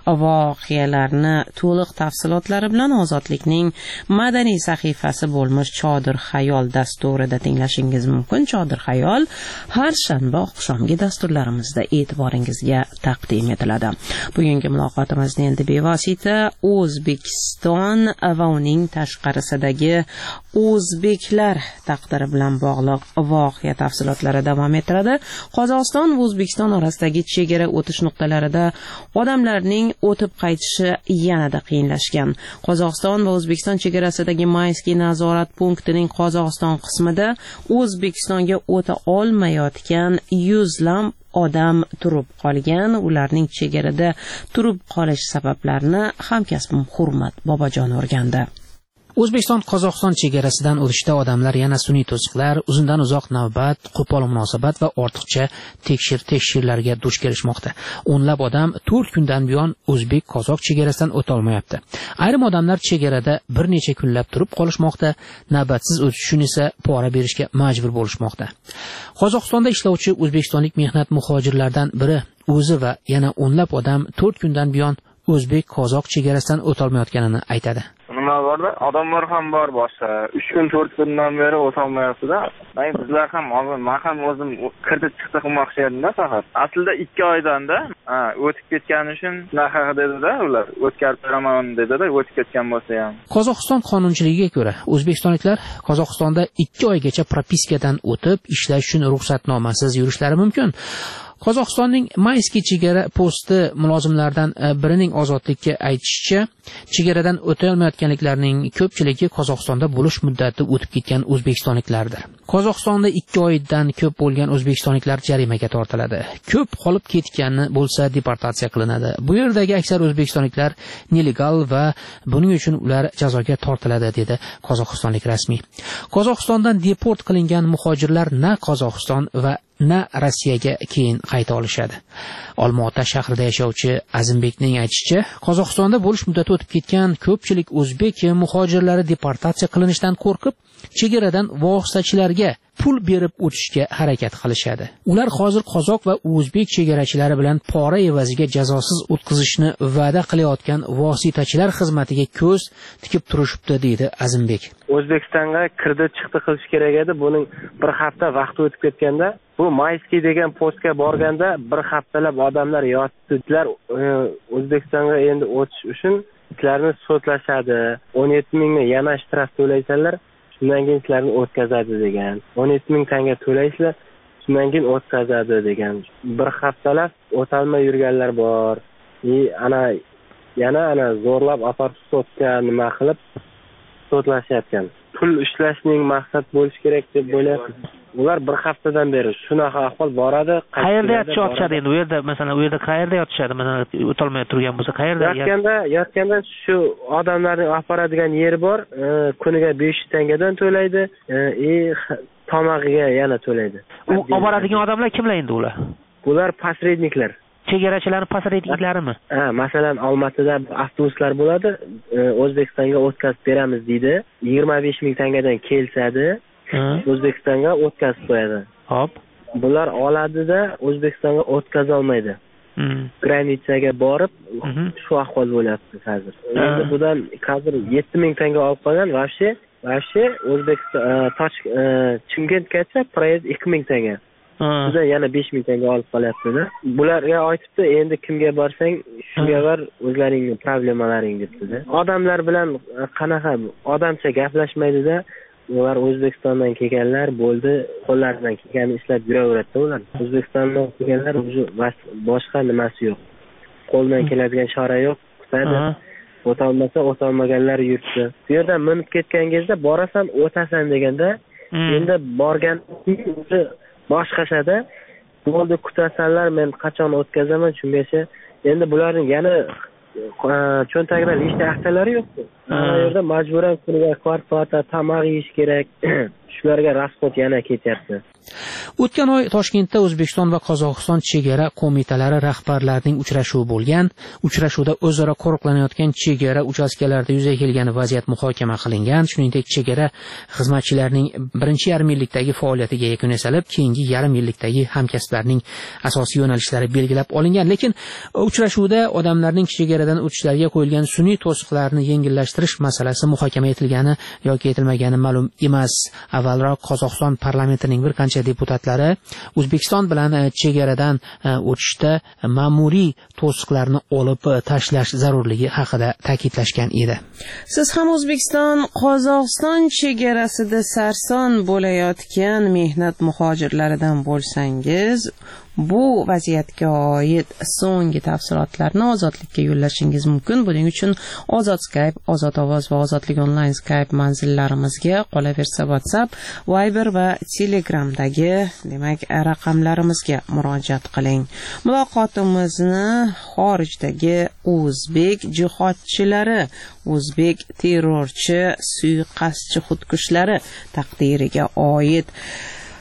voqealarni to'liq tafsilotlari bilan Ozodlikning madaniy sahifasi bo'lmish Chodir Xayol dasturida tinglashingiz mumkin. Chodir Xayol har shanba oqshomgi dasturlarimizda e'tiboringizga taqdim etiladi. Bugungi muloqotimizni endi bevosita O'zbekiston va uning tashqarisidagi o'zbeklar taqdiri bilan bog'liq voqea tafsilotlari davom ettiradi. Qozog'iston va O'zbekiston orasidagi chegara o'tish nuqtalarida odamlarning o'tib qaytishi yanada qiyinlashgan. Qozog'iston va O'zbekiston chegarasidagi Mayskiy nazorat punktining Qozog'iston qismida O'zbekistonga o'ta olmayotgan yuzlab odam turib qolgan. Ularning chegarada turib qolish sabablarini hamkasbim Hurmat Bobojon o'rgandi. O'zbekiston Qozog'iston chegarasidan o'tishda odamlar yana sun'iy to'siqlar, uzundan uzoq navbat, qo'pol munosabat va ortiqcha tekshir-tekshirlarga duch kelishmoqda. O'nlab odam to'rt kundan buyon o'zbek-qozoq chegarasidan o'ta olmayapti. Ayrim odamlar chegarada bir necha kunlab turib qolishmoqda, navbatsiz o'tish uchun esa pora berishga majbur bo'lishmoqda. Qozog'istonda ishlovchi o'zbekistonlik mehnat muhojirlardan biri o'zi va yana o'nlab odam to'rt kundan buyon o'zbek qozoq chegarasidan o'tolmayotganini aytadi. Nima borda? Odamlar ham bor boshqa. uch kun to'rt kundan beri o'tolmayapti-da. Men bizlar ham hozir men ham o'zim kirdi chiqdi qilmoqchi edim-da faqat. Aslida ikki oydan-da, ha, o'tib ketgani uchun shunaqa dedi-da ular. O'tkazib beraman dedi-da, o'tib ketgan bo'lsa ham. Qozog'iston qonunchiligiga ko'ra, o'zbekistonliklar Qozog'istonda ikki oygacha propiskadan o'tib, ishlash uchun ruxsatnomasiz yurishlari mumkin. Qozog'istonning Mayskiy chegara posti mulozimlaridan birining ozodlikka aytishicha, chegaradan o'ta olmayotganliklarining ko'pchiligi Qozog'istonda bo'lish muddati o'tib ketgan o'zbekistonliklardir. Qozog'istonda ikki oydan ko'p bo'lgan o'zbekistonliklar jarimaga tortiladi. Ko'p qolib ketgani bo'lsa deportatsiya qilinadi. Bu yerdagi aksar o'zbekistonliklar nelegal va buning uchun ular jazoga tortiladi, dedi qozog'istonlik rasmiy. Qozog'istondan deport qilingan muhojirlar na Qozog'iston va na Rossiyaga keyin qayta olishadi. Olmaota shahrida yashovchi Azimbekning aytishicha, Qozog'istonda bo'lish muddati o'tib ketgan ko'pchilik o'zbek muhojirlari deportatsiya qilinishdan qo'rqib, chegaradan vositachilarga pul berib o'tishga harakat qilishadi. Ular hozir qozoq va o'zbek chegarachilari bilan pora evaziga jazosiz o'tkazishni va'da qilayotgan vositachilar xizmatiga ko'z tikib turishibdi, deydi Azimbek. O'zbekistonga kirdi chiqdi qilish kerak edi. Buning bir hafta vaqti o'tib ketganda, bu Mayskiy degan postga borganda bir haftalab odamlar yotibdilar. O'zbekistonga endi o'tish uchun sizlarni sotlashadi. o'n yetti mingni yana shtraf to'laysanlar, shundan keyin sizlarni o'tkazadi degan. o'n yetti ming tanga to'laysizlar, shundan keyin o'tkazadi degan. Bir haftalab o'talmay yurganlar bor. E ana yana ana zo'rlab apart sotga nima qilib sotlashayotgan. Pul ishlashning maqsad bo'lish kerak deb o'ylayapman. Ular bir haftadan beri shunaqa ahvol boradi. Qayerda yotishadi endi? U yerda masalan, u yerda qayerda yotishadi? Masalan, o'tolmay turgan bo'lsa, qayerda? Yotganda, yotganda shu odamlarning olib boradigan yeri bor. Kuniga besh yuz tangadan to'laydi, e tomog'iga yana to'laydi. U olib boradigan odamlar kimlar endi ular? Ular posredniklar. Chegarachilar posredniklarimi? Ha, masalan, Olmaotada avtobuslar bo'ladi, O'zbekistonga o'tkazib beramiz deydi. yigirma besh ming tangadan kelsadi. O'zbekistonga o'tkazib qo'yadi. Hop. Bular oladi-da, O'zbekistonga o'tkaza olmaydi. Granitsaga borib, shu ahvol bo'lyapti hozir. Endi bundan hozir yetti ming tanga olib qolgan, vaqti, vaqti O'zbekiston Tosh Chimkentgacha proyekt ikki ming tanga. Bizda yana besh ming tanga olib qolyapti-da. Bularga aytibdi, endi kimga borsang, shunga bor, o'zlaringning problemalaring debdi-da. Odamlar bilan qanaqa odamcha gaplashmaydi-da. Ular O'zbekistondan kelganlar bo'ldi, qo'llaridan kelgan ishlab yuraveradi ular. O'zbekistondan kelganlar boshqa nimasi yo'q. Qo'ldan keladigan chora yo'q. Kutadi. O'tolmasa o'tolmaganlar yurtdi. Bu yerdan minib ketgangizda borasan, o'tasan deganda, endi borgan boshqashada bo'ldi, kutasanlar, men qachon o'tkazaman, shungacha endi bularning yana cho'ntagida nechta haftalari yo'q-ku. Mana yerda majburan kuniga kvartata tamoq yeyish kerak. Shularga rasxod yana ketyapti. O'tgan oy Toshkentda O'zbekiston va Qozog'iston chegara qo'mitalari rahbarlarining uchrashuvi bo'lgan. Uchrashuvda o'zaro qo'riqlanayotgan chegara uchastkalarida yuzaga kelgan vaziyat muhokama qilingan. Shuningdek, chegara xizmatchilarining birinchi yarim yillikdagi faoliyatiga yakun yasalib, keyingi yarim yillikdagi hamkasblarning asosiy yo'nalishlari belgilab olingan. Lekin uchrashuvda odamlarning chegaradan o'tishlariga qo'yilgan sun'iy to'siqlarni yengillashtirish masalasi muhokama etilgani yoki etilmagani ma'lum emas. Avvalroq Qozog'iston parlamentining bir qancha deputatlari O'zbekiston bilan chegaradan o'tishda ma'muriy to'siqlarni olib tashlash zarurligi haqida ta'kidlashgan edi. Siz ham O'zbekiston Qozog'iston chegarasida sarson bo'layotgan mehnat muhojirlaridan bo'lsangiz, bu vaziyatga oid so'nggi tafsilotlarni Ozodlikka yo'llashingiz mumkin. Buning uchun Ozod Skype, Ozod ovoz va Ozodlik onlayn Skype manzillarimizga, qolaversa WhatsApp, Viber va Telegramdagi, demak, raqamlarimizga murojaat qiling. Muloqotimizni xorijdagi o'zbek jihodchilari, o'zbek terrorchi, suiqasdchi xudkushlari taqdiriga oid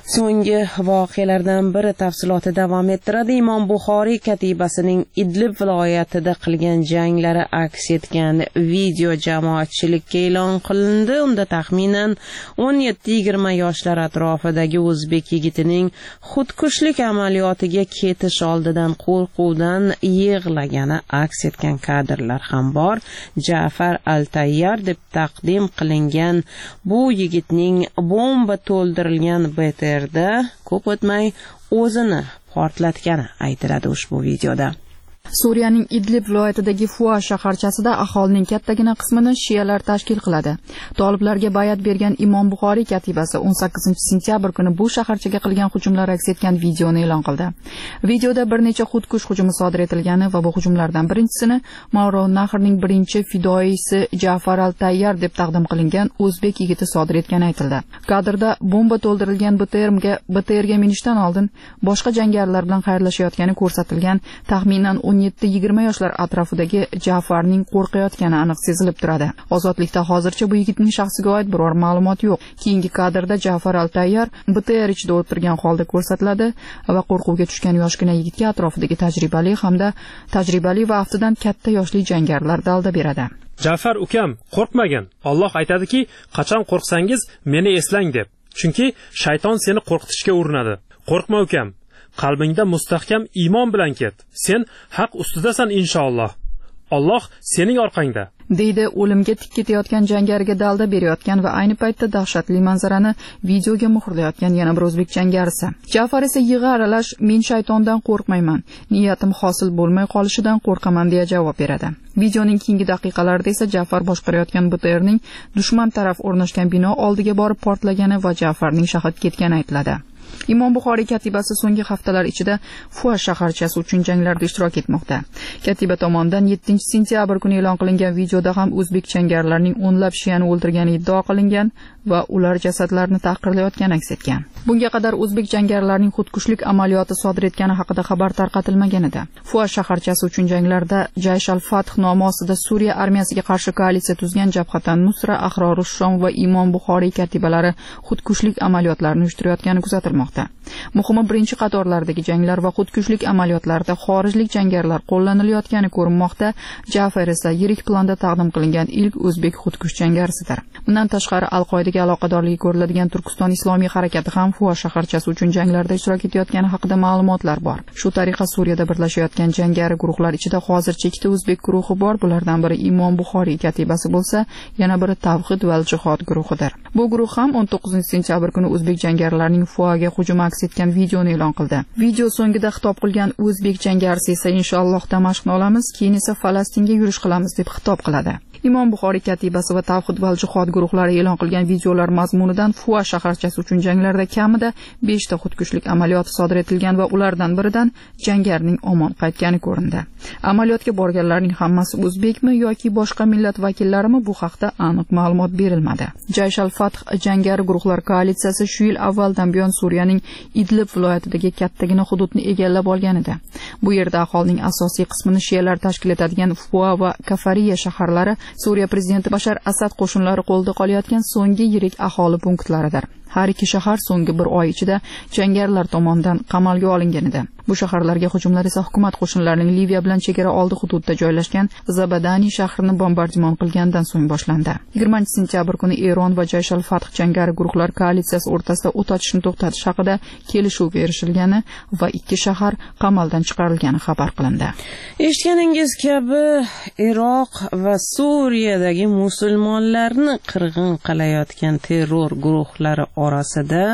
So'nggi voqealardan biri tafsiloti davom ettiradi. Imom Buxoriy katibasining Idlib viloyatida qilgan janglari aks etgan video jamoatchilikka e'lon qilindi. Unda taxminan o'n yetti yigirma yoshlar atrofidagi o'zbek yigitining xudkushlik amaliyotiga ketish oldidan qo'rquvdan yig'lagani aks etgan kadrlar ham bor. Ja'far Al-Tayyar deb taqdim qilingan bu yigitning bomba to'ldirilgan B T R da ko'p o'tmay o'zini portlatgani aytiladi ushbu videoda. Suriyaning Idlib viloyatidagi Fua shaharchasida aholining kattagina qismini shiyalar tashkil qiladi. Toliblarga bayat bergan Imom Buxoriy katibasi o'n sakkizinchi sentyabr kuni bu shaharchaga qilgan hujumlar aks etgan videoni e'lon qildi. Videoda bir necha xudkush hujumi sodir etilgani va bu hujumlardan birinchisini Mavro Nahrning birinchi fidoyisi Ja'far Al-Tayyar deb taqdim qilingan o'zbek yigiti sodir etgani aytildi. Kadrda bomba to'ldirilgan B T R'ga B T R'ga minishdan oldin boshqa jangarilar bilan xayrlashayotgani ko'rsatilgan. Taxminan o'n yetti yigirma yoshlar atrofidagi Ja'farning qo'rqayotgani aniq sezilib turadi. Ozodlikda hozircha bu yigitning shaxsiga oid biror ma'lumot yo'q. Keyingi kadrda Ja'far Al-Tayyar B T R ichida o'tirgan holda ko'rsatiladi va qo'rquvga tushgan yoshgina yigitga atrofidagi tajribali hamda tajribali va aftidan katta yoshli jangarilar dalda beradi. Ja'far ukam, qo'rqmagin. Alloh aytadiki, qachon qo'rqsangiz meni eslang deb. Chunki shayton seni qo'rqitishga urinadi. Qo'rqma ukam. Qalbingda mustahkam iymon bilan ket. Sen haq ustidasan inshaalloh. Alloh sening orqangda. deydi o'limga tik ketayotgan jangariga dalda berayotgan va ayni paytda dahshatli manzarani videoga muhrlayotgan yana bir o'zbek jangarisi. Ja'far esa yig'i aralash men shaytondan qo'rqmayman, niyatim hosil bo'lmay qolishidan qo'rqaman deya javob beradi. Videoning keyingi daqiqalarida esa Ja'far boshqarayotgan B T R'ning dushman taraf o'rnashgan bino oldiga borib portlagani va Ja'farning shahid ketgani aytiladi. Imom Buxoriy katibasi so'nggi haftalar ichida Fua shaharchasi uchun janglarda ishtirok etmoqda. Katiba tomonidan yettinchi sentyabr kuni e'lon qilingan videoda ham o'zbek jangarilarning o'nlab shiyani o'ldirgani iddao qilingan va ular jasadlarini tahqirlayotgani aks etgan. Bunga qadar o'zbek jangarilarning xudkushlik amaliyoti sodir etgani haqida xabar tarqatilmagan edi. Fua shaharchasi uchun janglarda Jaysh al-Fath nomi ostida Suriya armiyasiga qarshi koalitsiya tuzgan Jabhatan Nusra, Ahrorush Shom va Imom Buxoriy katibalari xudkushlik amaliyotlarini uyushtirayotgani kuzatilmoqda. Muhimi birinchi qatorlardagi janglar va xudkushlik amaliyotlarida xorijlik jangarilar qo'llanilayotgani ko'rinmoqda. Ja'far esa yirik planda taqdim qilingan ilk o'zbek xudkush jangarisidir. Bundan tashqari Al-Qoidaga aloqadorligi ko'riladigan Turkiston islomiy harakati ham Fua shaharchasi uchun janglarda ishtirok etayotgani haqida ma'lumotlar bor. Shu tariqa Suriyada birlashayotgan jangari guruhlar ichida hozircha ikkita o'zbek guruhi bor. Bulardan biri Imom Buxoriy katibasi bo'lsa, yana biri Tavhid va Jihod guruhidir. Bu guruh ham o'n to'qqizinchi sentyabr kuni o'zbek jangarilarining Fuaga hujum aks etgan videoni e'lon qildi. Video so'ngida xitob qilgan o'zbek jangarisi esa inshaalloh Damashqni olamiz, keyin esa Falastinga yurish qilamiz deb xitob qiladi. Imom Buxoriy katibasi va Tavhid va Jihod guruhlari e'lon qilgan videolar mazmunidan Fua shaharchasi uchun janglarda kamida besh ta xudkushlik amaliyoti sodir etilgan va ulardan biridan jangarining omon qaytgani ko'rindi. Amaliyotga borganlarning hammasi o'zbekmi yoki boshqa millat vakillarimi, bu haqda aniq ma'lumot berilmadi. Jaysh al-Fath jangari guruhlar koalitsiyasi shu yil avvaldan buyon Suriyaning Idlib viloyatidagi kattagina hududni egallab olgan edi. Bu yerda aholining asosiy qismini shiyalar tashkil etadigan Fua va Kafariya shaharlari Suriya prezidenti Bashar Asad qo'shinlari qo'lida qolayotgan so'nggi yirik aholi punktlaridir. Har ikki shahar so'nggi bir oy ichida jangarilar tomonidan qamalga olingan edi. Bu shaharlarga hujumlar esa hukumat qo'shinlarining Liviya bilan chegara oldi hududda joylashgan Zabadani shahrini bombardimon qilgandan so'ng boshlandi. yigirmanchi sentyabr kuni Eron va Jaysh al-Fath jangari guruhlar koalitsiyasi o'rtasida o't ochishni to'xtatish haqida kelishuvga erishilgani va ikki shahar qamaldan chiqarilgani xabar qilindi. Eshitganingiz kabi Iroq va Suriyadagi musulmonlarni qirg'in qilayotgan terror guruhlari orasida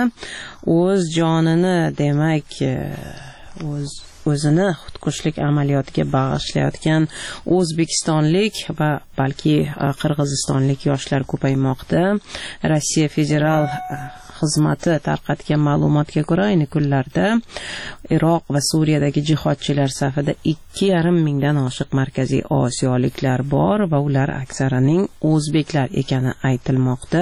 o'z jonini, demak, o'z o'zini xudkushlik amaliyotiga bag'ishlayotgan o'zbekistonlik va balki qirg'izistonlik yoshlar ko'paymoqda. Rossiya federal xizmati tarqatgan ma'lumotga ko'ra, ayni kunlarda Iroq va Suriyadagi jihodchilar safida ikki yarim mingdan oshiq markaziy osiyoliklar bor va ular aksarining o'zbeklar ekani aytilmoqda.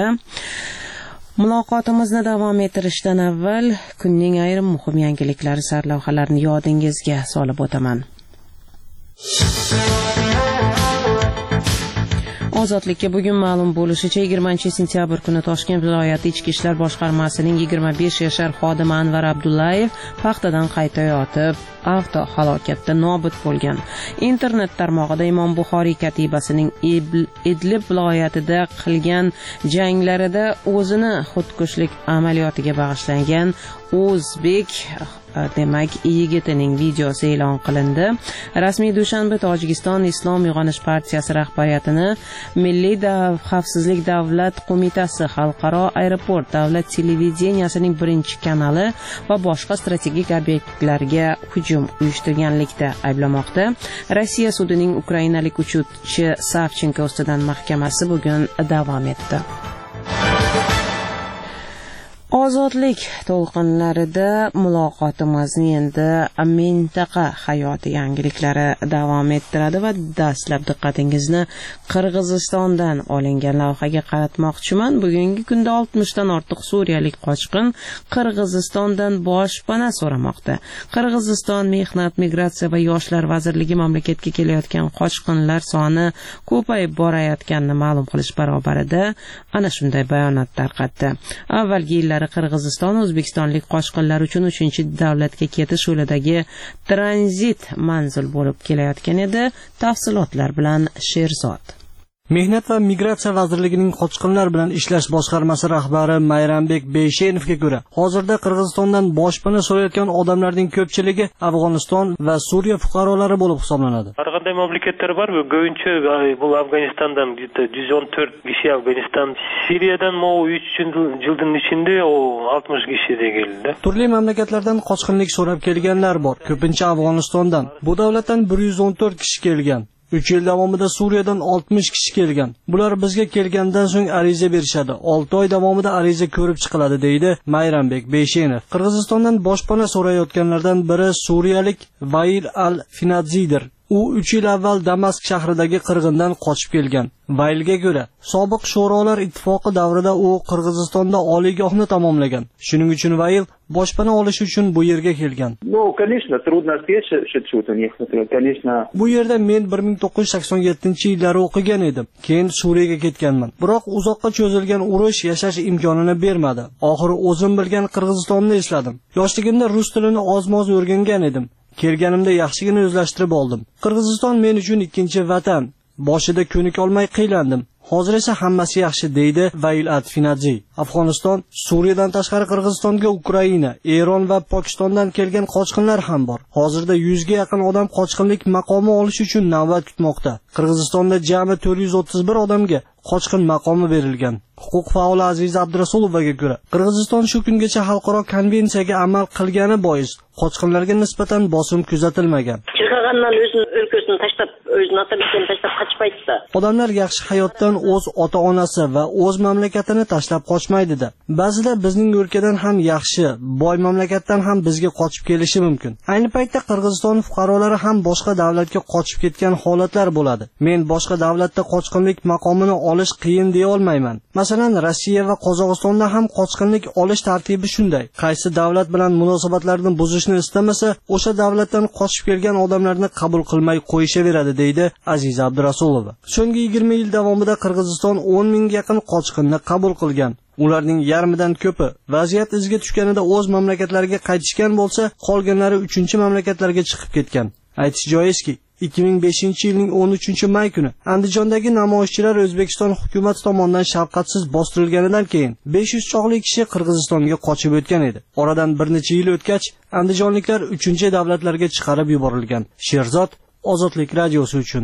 Muloqotimizni davom ettirishdan avval kunning ayrim muhim yangiliklari sarlavhalarini yodingizga solib o'taman. Ozodlikka bugun ma'lum bo'lishicha yigirmanchi sentyabr kuni Toshkent viloyati Ichki ishlar boshqarmasining yigirma besh yashar xodimi Anvar Abdullayev paxtadan qaytayotib avtohalokatda nobud bo'lgan. Internet tarmog'ida Imom Buxoriy katibasining Idlib viloyatida qilgan janglarida o'zini xudkushlik amaliyotiga bag'ishlangan o'zbek demak yigitining videosi e'lon qilindi. Rasmiy Dushanbe Tojikiston Islom uyg'onish partiyasi rahbariyatini Milliy xavfsizlik davlat qo'mitasi, Xalqaro aeroport davlat televideniyasining birinchi kanali va boshqa strategik obyektlarga hujum uyushtirganlikda ayblamoqda. Rossiya sudining ukrainalik uchuvchi Savchenko ustidan mahkamasi bugun davom etdi. Ozodlik to'lqinlarida muloqotimizni endi mintaqa hayoti yangiliklari davom ettiradi va dastlab diqqatingizni Qirg'izistondan olingan lavhaga qaratmoqchiman. Bugungi kunda oltmishdan ortiq suriyalik qochqin Qirg'izistondan boshpana so'ramoqda. Qirg'iziston Mehnat, migratsiya va yoshlar vazirligi mamlakatga kelayotgan qochqinlar soni ko'payib borayotganini ma'lum qilish barobarida ana shunday bayonot tarqatdi. Avvalgi yillar Qirg'iziston o'zbekistonlik qochqinlar uchun uchinchi davlatga ketish yo'lidagi tranzit manzil bo'lib kelayotgan edi. Tafsilotlar bilan Sherzod. Mehnat va migratsiya vazirligining qochqinlar bilan ishlash boshqarmasi rahbari Mayrambek Beyshenovga ko'ra, hozirda Qirg'izistondan boshpana so'rayotgan odamlarning ko'pchiligi Afg'oniston va Suriya fuqarolari bo'lib hisoblanadi. Har qanday mamlakatlar bor, buguncha bu Afg'onistondan yuz o'n to'rt kishi, Afg'oniston, Suriyadan mo uch yilning ichida o oltmish kishi keldi. Turli mamlakatlardan qochqinlik so'rab kelganlar bor, ko'pincha Afg'onistondan. Bu davlatdan bir yuz o'n to'rt kishi kelgan. uch yil davomida Suriyadan oltmish kishi kelgan. Bular bizga kelgandan so'ng ariza berishadi. olti oy davomida ariza ko'rib chiqiladi, deydi Mayrambek Beyshenov. Qirg'izistondan boshpana so'rayotganlardan biri suriyalik Vail al-Finadzidir. U uch yil avval Damask shahridagi qirg'indan qochib kelgan. Vailga ko'ra, sobiq sho'rolar ittifoqi davrida u Qirg'izistonda oliygohni tamomlagan. Shuning uchun Vail boshpana olish uchun bu yerga kelgan. Bu yerda men bir ming to'qqiz yuz sakson yettinchi yillari o'qigan edim. Keyin Suriyaga ketganman. Biroq uzoqqa cho'zilgan urush yashash imkonini bermadi. Oxiri o'zim bilgan Qirg'izistonni esladim. Yoshligimda rus tilini oz-moz o'rgangan edim. Kelganimda yaxshigina o'zlashtirib oldim. Qirg'iziston men uchun ikkinchi vatan. Boshida ko'nik olmay qiylandim. Hozir esa hammasi yaxshi, deydi Vail al-Finadzi. Afg'oniston, Suriyadan tashqari Qirg'izistonga Ukraina, Eron va Pokistondan kelgan qochqinlar ham bor. Hozirda yuzga yaqin odam qochqinlik maqomi olish uchun navbat kutmoqda. Qirg'izistonda jami to'rt yuz o'ttiz bir odamga qochqin maqomi berilgan. Huquq faoli Aziz Abdurasulovaga ko'ra, Qirg'iziston shu kungacha xalqaro konvensiyaga amal qilgani bois qochqinlarga nisbatan bosim kuzatilmagan. Chirg'ag'andan o'zini o'lkasini tashlab, o'zini ota-onasini tashlab qochmaydi. Odamlar yaxshi hayotdan o'z ota-onasi va o'z mamlakatini tashlab qochmaydi-da. Ba'zida bizning o'lkadan ham yaxshi, boy mamlakatdan ham bizga qochib kelishi mumkin. Ayni paytda Qirg'iziston fuqarolari ham boshqa davlatga qochib ketgan holatlar bo'ladi. Men boshqa davlatda qochqinlik maqomini olish qiyin deya olmayman. Masalan, Rossiya va Qozog'istonda ham qochqinlik olish tartibi shunday. Qaysi davlat bilan munosabatlarni buzishni istamasa, o'sha davlatdan qochib kelgan odamlarni qabul qilmay qo'yishaveradi, deydi Aziza Abdurasulova. So'nggi yigirma yil davomida Qirg'iziston o'n mingga yaqin qochqinni qabul qilgan. Ularning yarmidan ko'pi vaziyat izga tushganida o'z mamlakatlariga qaytishgan bo'lsa, qolganlari uchinchi mamlakatlarga chiqib ketgan. Aytish joizki, ikki ming beshinchi yilning o'n uchinchi may kuni Andijondagi namoyishchilar O'zbekiston hukumati tomonidan shafqatsiz bostirilganidan keyin besh yuz choqli kishi Qirg'izistonga qochib o'tgan edi. Oradan bir necha yil o'tgach, andijonliklar uchinchi davlatlarga chiqarib yuborilgan. Sherzod, Ozodlik radiosi uchun.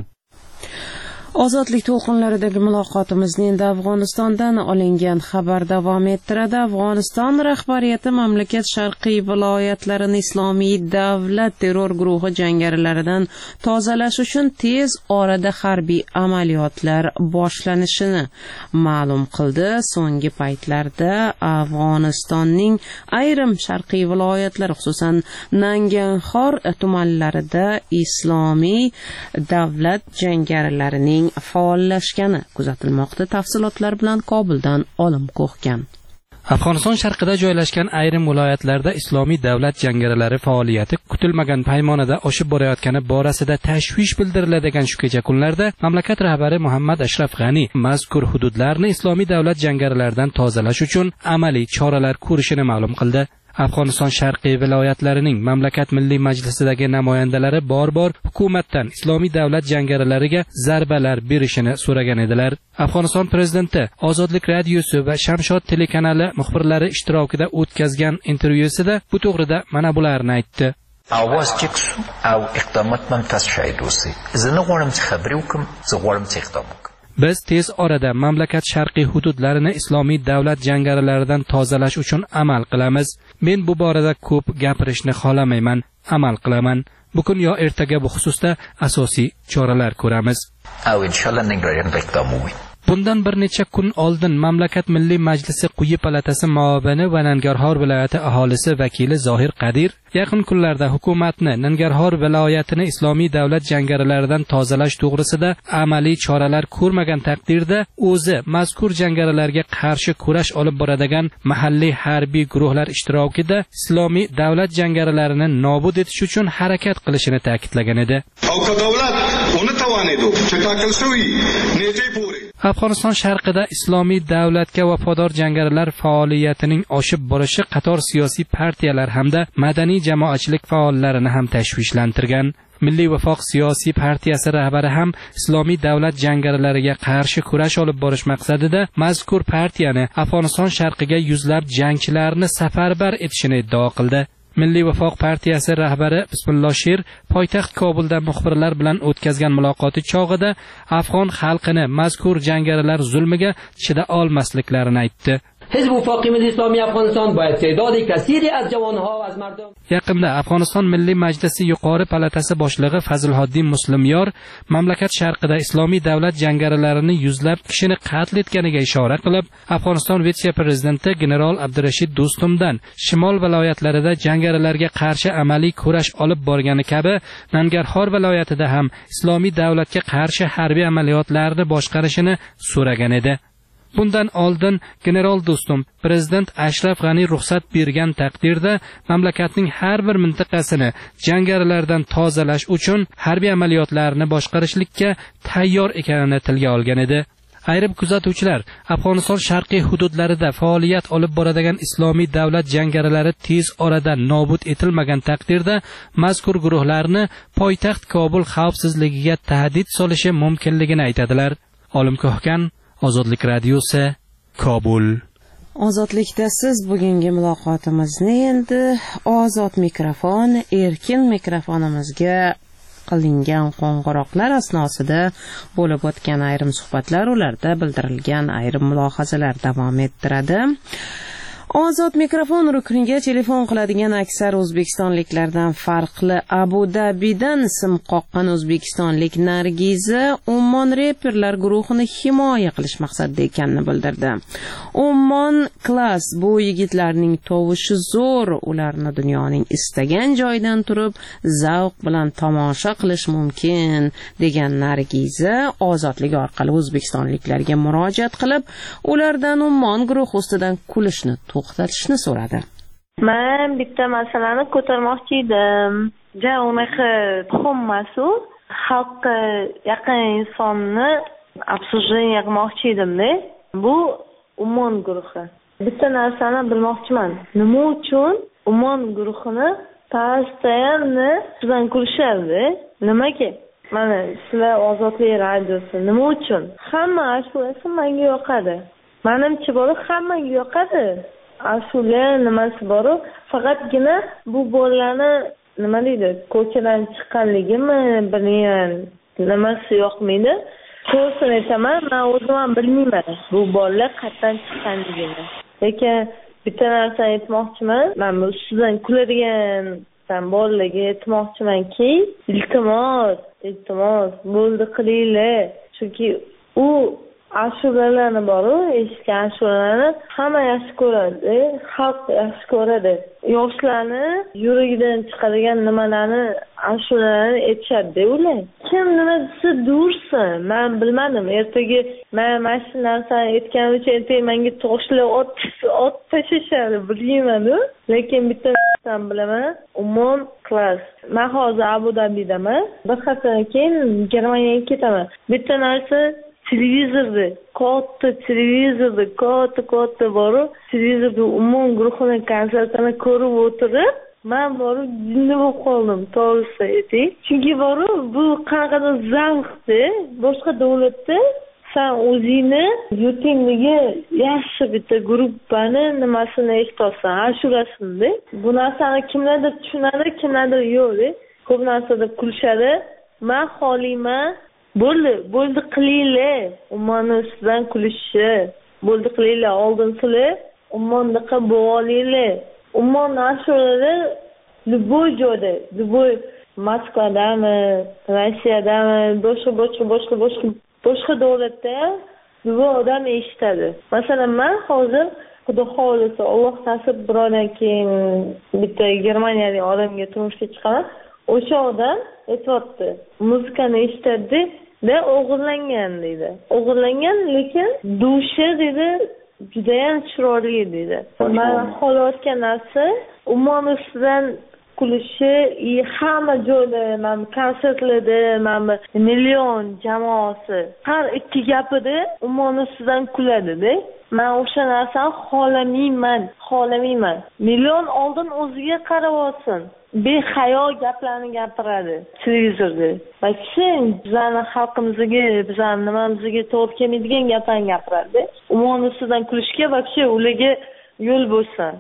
Ozodlik to'lqinlaridagi muloqotimizni endi Afg'onistondan olingan xabar davom ettiradi. Afg'oniston rahbariyati mamlakat sharqiy viloyatlarini islomiy davlat terror guruhi jangarilaridan tozalash uchun tez orada harbiy amaliyotlar boshlanishini ma'lum qildi. So'nggi paytlarda Afg'onistonning ayrim sharqiy viloyatlari, xususan Nangarxor tumanlarida islomiy davlat jangarilarining faollashgani kuzatilmoqda. Tafsilotlar bilan Kobuldan Olim Ko'xkan. Afg'oniston sharqida joylashgan ayrim viloyatlarda islomiy davlat jangarilari faoliyati kutilmagan paymonada oshib borayotgani borasida tashvish bildiriladigan shu kecha kunlarda mamlakat rahbari Muhammad Ashraf G'ani mazkur hududlarni islomiy davlat jangarilaridan tozalash uchun amaliy choralar ko'rishini ma'lum qildi. Afg'oniston sharqiy viloyatlarining mamlakat milliy majlisidagi namoyandalari bor-bor hukumatdan islomiy davlat jangarilariga zarbalar berishini so'ragan edilar. Afg'oniston prezidenti Ozodlik radiosi va Shamshod telekanali muxbirlari ishtirokida o'tkazgan intervyusida bu to'g'rida mana bularni aytdi. اواز چکسو او اقدامات من تاس شاید وسی زنه غورم چه خبری وکم زه غورم چه اقدام وکم Biz tez orada mamlakat sharqiy hududlarini islomiy davlat jangarilaridan tozalash uchun amal qilamiz. Men bu borada ko'p gapirishni xolamayman, amal qilaman. Bugun yo ertaga bu xususda asosiy choralar ko'ramiz. او inshaallah ningarayan iqdom Bundan bir necha kun oldin mamlakat milliy majlisi quyi palatasi muavini va Nangarhor viloyati aholisi vakili Zohir Qadir yaqin kunlarda hukumatni Nangarhor viloyatini islomiy davlat jangarilaridan tozalash to'g'risida amaliy choralar ko'rmagan taqdirda o'zi mazkur jangarilarga qarshi kurash olib boradigan mahalliy harbiy guruhlar ishtirokida islomiy davlat jangarilarini nobud etish uchun harakat qilishini ta'kidlagan edi. Afg'oniston sharqida islomiy davlatga vafodor jangarilar faoliyatining oshib borishi qator siyosiy partiyalar hamda madaniy jamoatchilik faollarini ham tashvishlantirgan. Milliy Vafoq siyosiy partiyasi rahbari ham islomiy davlat jangarilariga qarshi kurash olib borish maqsadida mazkur partiyani Afg'oniston sharqiga yuzlab jangchilarni safarbar etishini iddao qildi. Milliy Vafoq partiyasi rahbari Bismillah Shir poytaxt Kobulda muxbirlar bilan o'tkazgan muloqoti chog'ida afg'on xalqini mazkur jangarilar zulmiga chida olmasliklarini aytdi. حزب وفاقی ملی اسلامی افغانستان باید تعداد کثیری از جوانها و از مردم Yaqinda Afg'oniston Milliy Majlisi yuqori palatasi boshlig'i Fazilhoddiy Muslimyor mamlakat sharqida islomiy davlat jangarilarini yuzlab kishini qatl etganiga ishora qilib, Afg'oniston vitse-prezidenti general Abdurashid Do'stumdan shimol viloyatlarida jangarilarga qarshi amaliy kurash olib borgani kabi Nangarhor viloyatida ham islomiy davlatga qarshi harbiy amaliyotlarni boshqarishini so'ragan edi. Bundan oldin general Do'stum prezident Ashraf G'ani ruxsat bergan taqdirda mamlakatning har bir mintaqasini jangarilardan tozalash uchun harbiy amaliyotlarni boshqarishlikka tayyor ekanini tilga olgan edi. Ayrim kuzatuvchilar Afg'oniston sharqiy hududlarida faoliyat olib boradigan islomiy davlat jangarilari tez orada nobud etilmagan taqdirda mazkur guruhlarni poytaxt Kobul xavfsizligiga tahdid solishi mumkinligini aytadilar. Olim Ko'hkan, Ozodlik radiosi, Kobul. Ozodlikda siz bugungi muloqotimizni endi ozod mikrofon, erkin mikrofonimizga qilingan qo'ng'iroqlar asnosida bo'lib o'tgan ayrim suhbatlar, ularda bildirilgan ayrim mulohazalar davom ettiradi. Ozod mikrofon rukniga telefon qiladigan aksar o'zbekistonliklardan farqli Abu Dabidan sim qoqqan o'zbekistonlik Nargiza Ummon reperlar guruhini himoya qilish maqsadida ekanini bildirdi. Ummon Class bu yigitlarning tovushi zo'r, ularni dunyoning istagan joyidan turib zavq bilan tomosha qilish mumkin degan Nargiza ozodlik orqali o'zbekistonliklarga murojaat qilib, ulardan Ummon guruhi ustidan kulishni to'xtatishni so'radi. Men bitta masalani ko'tarmoqchi edim. Ja, unaqa muhimmasu, xalqqa yaqin insonni обсуждение qilmoqchi edim-da. Bu Ummon guruhi. Bitta narsani bilmoqchiman. Nima uchun Ummon guruhini постоянно sizdan kulishadi? Nimaga? Mana sizlar Ozodlik radiosi nima uchun? Hamma ashulasi menga yoqadi. Menimcha bo'lib hammaga yoqadi. Ashula nimasi bor, faqatgina bu bolalarni nima deydi, ko'chadan chiqqanligimi, bilmayman, nimasi yoqmaydi. To'g'risini aytaman, men o'zim ham bilmayman bu bolalar qayerdan chiqqanligini. Lekin bitta narsa aytmoqchiman, men bu sizdan kuladigan bolalarga aytmoqchimanki, iltimos, iltimos, bo'ldi qilinglar. Chunki u ashulalarni boru eshitgan ashulalarni hamma yaxshi ko'radi, xalq yaxshi ko'radi. Yoshlarni yuragidan chiqadigan nimalarni ashulalarni aytishadi ular. Kim nima desa dursin, men bilmadim. Ertaga men mana shu narsani aytganim uchun ertaga menga toshlar ot ot tashishadi, bilmayman-ku. Lekin bitta narsani bilaman, umum klass. Men hozir Abu Dabidaman. Bir haftadan keyin Germaniyaga ketaman. Bitta narsa televizorda, katta televizorda, katta katta borib, televizorda umum guruhning konsertini ko'rib o'tirib, men borib jinni bo'lib qoldim, to'g'risi aytay. Chunki borib, bu qanaqadir zavqda, boshqa davlatda sen o'zingni yurtingligi yaxshi bitta guruhni nimasini eshitasan, ashurasini. Bu narsani kimlardir tushunadi, kimlardir yo'q. Ko'p narsada kulishadi. Men xohlayman, bo'ldi, bo'ldi qilinglar. Ummoni ustidan kulishni. Bo'ldi qilinglar, oldin sizlar ummondaqa bo'linglar. Ummon ashurada любой joyda, любой Moskvadami, Rossiyadami, boshqa boshqa boshqa boshqa boshqa davlatda bu odam eshitadi. Masalan, men hozir Xudo xohlasa, Alloh nasib bir oydan keyin bitta germaniyalik odamga turmushga chiqaman. O'sha odam aytibdi, muzikani eshitadi da o'g'irlangan dedi. O'g'irlangan, lekin dushi dedi juda ham chiroyli dedi. Men xohlayotgan narsa ummon ustidan kulishi, hamma joyda, mana konsertlarda, mana million jamoasi har ikki gapida ummon ustidan kuladi-da. Men o'sha narsani xohlamayman, xohlamayman. Million oldin o'ziga qarab olsin. Behayo gaplarni gapiradi televizorda. Baksin, bizani xalqimizga, bizani nimamizga to'g'ri kelmaydigan gaplarni gapiradi. Ummon ustidan kulishga baksin, ularga yo'l bo'lsin.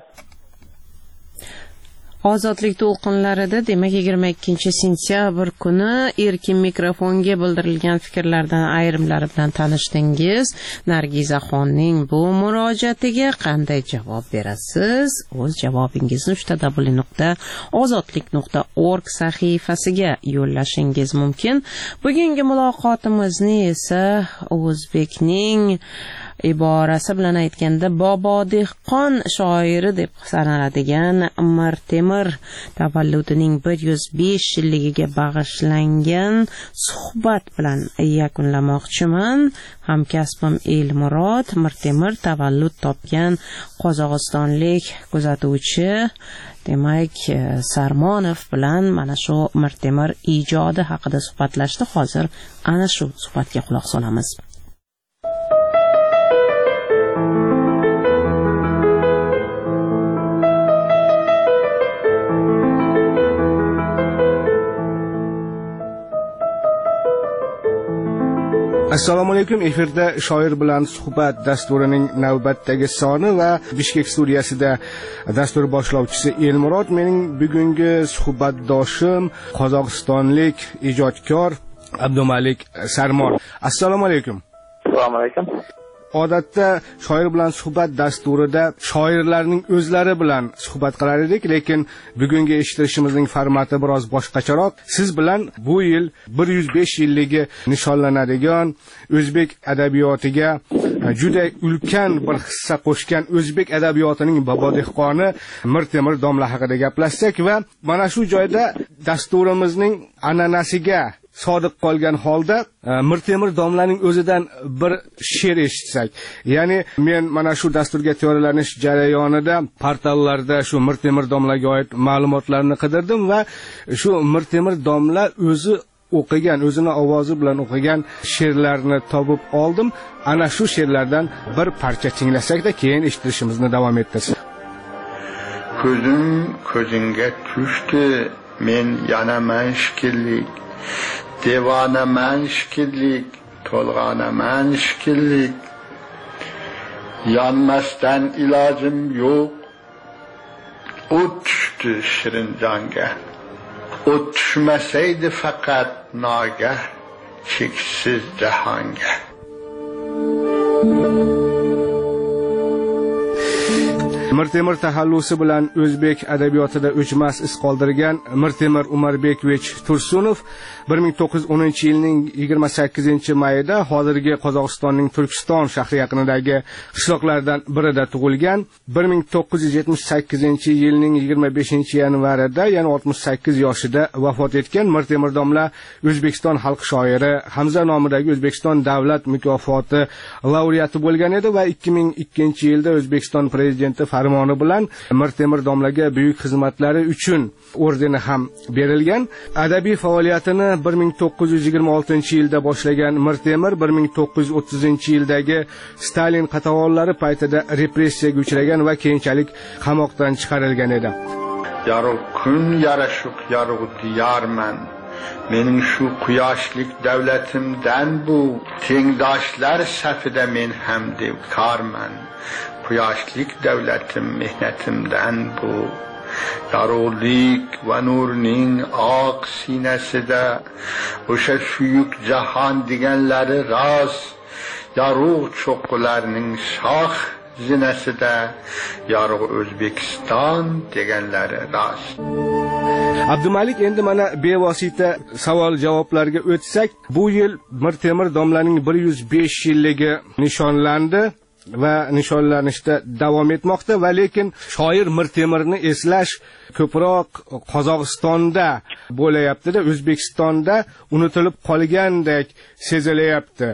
Ozodlik to'lqinlarida, demak yigirma ikkinchi sentyabr kuni erkin mikrofonga bildirilgan fikrlardan ayrimlari bilan tanishdingiz. Nargizaxonning bu murojaatiga qanday javob berasiz? O'z javobingizni uch w nuqta ozodlik nuqta org sahifasiga yo'llashingiz mumkin. Bugungi muloqotimizni esa o'zbekning iborasi bilan aytganda Bobo dehqon shoiri deb sanaladigan Mirtemir tavalludining bir yuz besh yilligiga bag'ishlangan suhbat bilan yakunlamoqchiman. Hamkasbim Elmurod Mirtemir tavallud topgan qozog'istonlik kuzatuvchi demak Sarmonov bilan mana shu Mirtemir ijodi haqida suhbatlashdi. Hozir ana shu suhbatga quloq solamiz. Assalomu alaykum. Efirda shoir bilan suhbat dasturining navbatdagi soni va Bishkek studiyasida dastur boshlovchisi Elmurod. Mening bugungi suhbatdoshim qozog'istonlik ijodkor Abdumalik Sarmon. Assalomu alaykum. Assalomu alaykum. Odatda shoir bilan suhbat dasturida shoirlarning o'zlari bilan suhbat qilar edik, lekin bugungi eshitishimizning formati biroz boshqacharoq. Siz bilan bu yil bir yuz besh yilligi nishonlanadigan o'zbek adabiyotiga juda ulkan bir hissa qo'shgan o'zbek adabiyotining bobo dehqoni Mirtemir domla haqida gaplashsak va mana shu joyda dasturimizning an'anasiga sodiq qolgan holda Mirtemir domlaning o'zidan bir she'r eshitsak. Ya'ni men mana shu dasturga tayyorlanish jarayonida portallarda shu Mirtemir domlaga oid ma'lumotlarni qidirdim va shu Mirtemir domla o'zi o'qigan, o'zini ovozi bilan o'qigan she'rlarni topib oldim. Ana shu she'rlardan bir parcha tinglasakda keyin eshitishimizni davom ettirsak. Ko'zim ko'zingga tushdi, men yanaman shikillik. Devonaman shikillik, to'lg'anaman shikillik. Yonmasdan ilojim yo'q. O't tushdi shirin jonga. O't tushmasaydi faqat nogah cheksiz jahonga. Mir Temur taxallusi bilan o'zbek adabiyotida o'chmas iz qoldirgan Mir Temur Umarbekvich Tursunov bir ming to'qqiz yuz o'ninchi yilning yigirma sakkizinchi mayida hozirgi Qozog'istonning Turkiston shahri yaqinidagi qishloqlardan birida tug'ilgan. bir ming to'qqiz yuz yetmish sakkizinchi yilning yigirma beshinchi yanvarida, ya'ni oltmish sakkiz yoshida vafot etgan Mir Temur domla O'zbekiston xalq shoiri, Hamza nomidagi O'zbekiston davlat mukofoti laureati bo'lgan edi va ikki ming ikkinchi yilda O'zbekiston prezidenti farmoni bilan Mir Temur domlaga buyuk xizmatlari uchun ordeni ham berilgan. Adabiy faoliyatini bir ming to'qqiz yuz yigirma oltinchi yilda boshlagan Mir Temur bir ming to'qqiz yuz o'ttizinchi yildagi Stalin qatag'onlari paytida repressiyaga uchragan va keyinchalik qamoqdan chiqarilgan edi. Yarıq kun yaraşıq yarıq diyarman. Mening shu quyoshlik davlatimdan bu tengdoshlar safida men ham devkorman. Quyoshlik davlatim mehnatimdan bu yorug'lik va nurning oq sinasida o'sha suyuk jahon deganlari rost, yorug' cho'qqilarning shoh zinasida yorug' O'zbekiston deganlari rost. Abdumalik, endi mana bevosita savol javoblarga o'tsak, bu yil Mir Temur domlaning bir yuz besh yilligi nishonlandi va nishonlanishda davom etmoqda va lekin shoir Mir Temurni eslash ko'proq Qozog'istonda bo'layapti-da, O'zbekistonda unutilib qolgandek sezilayapti.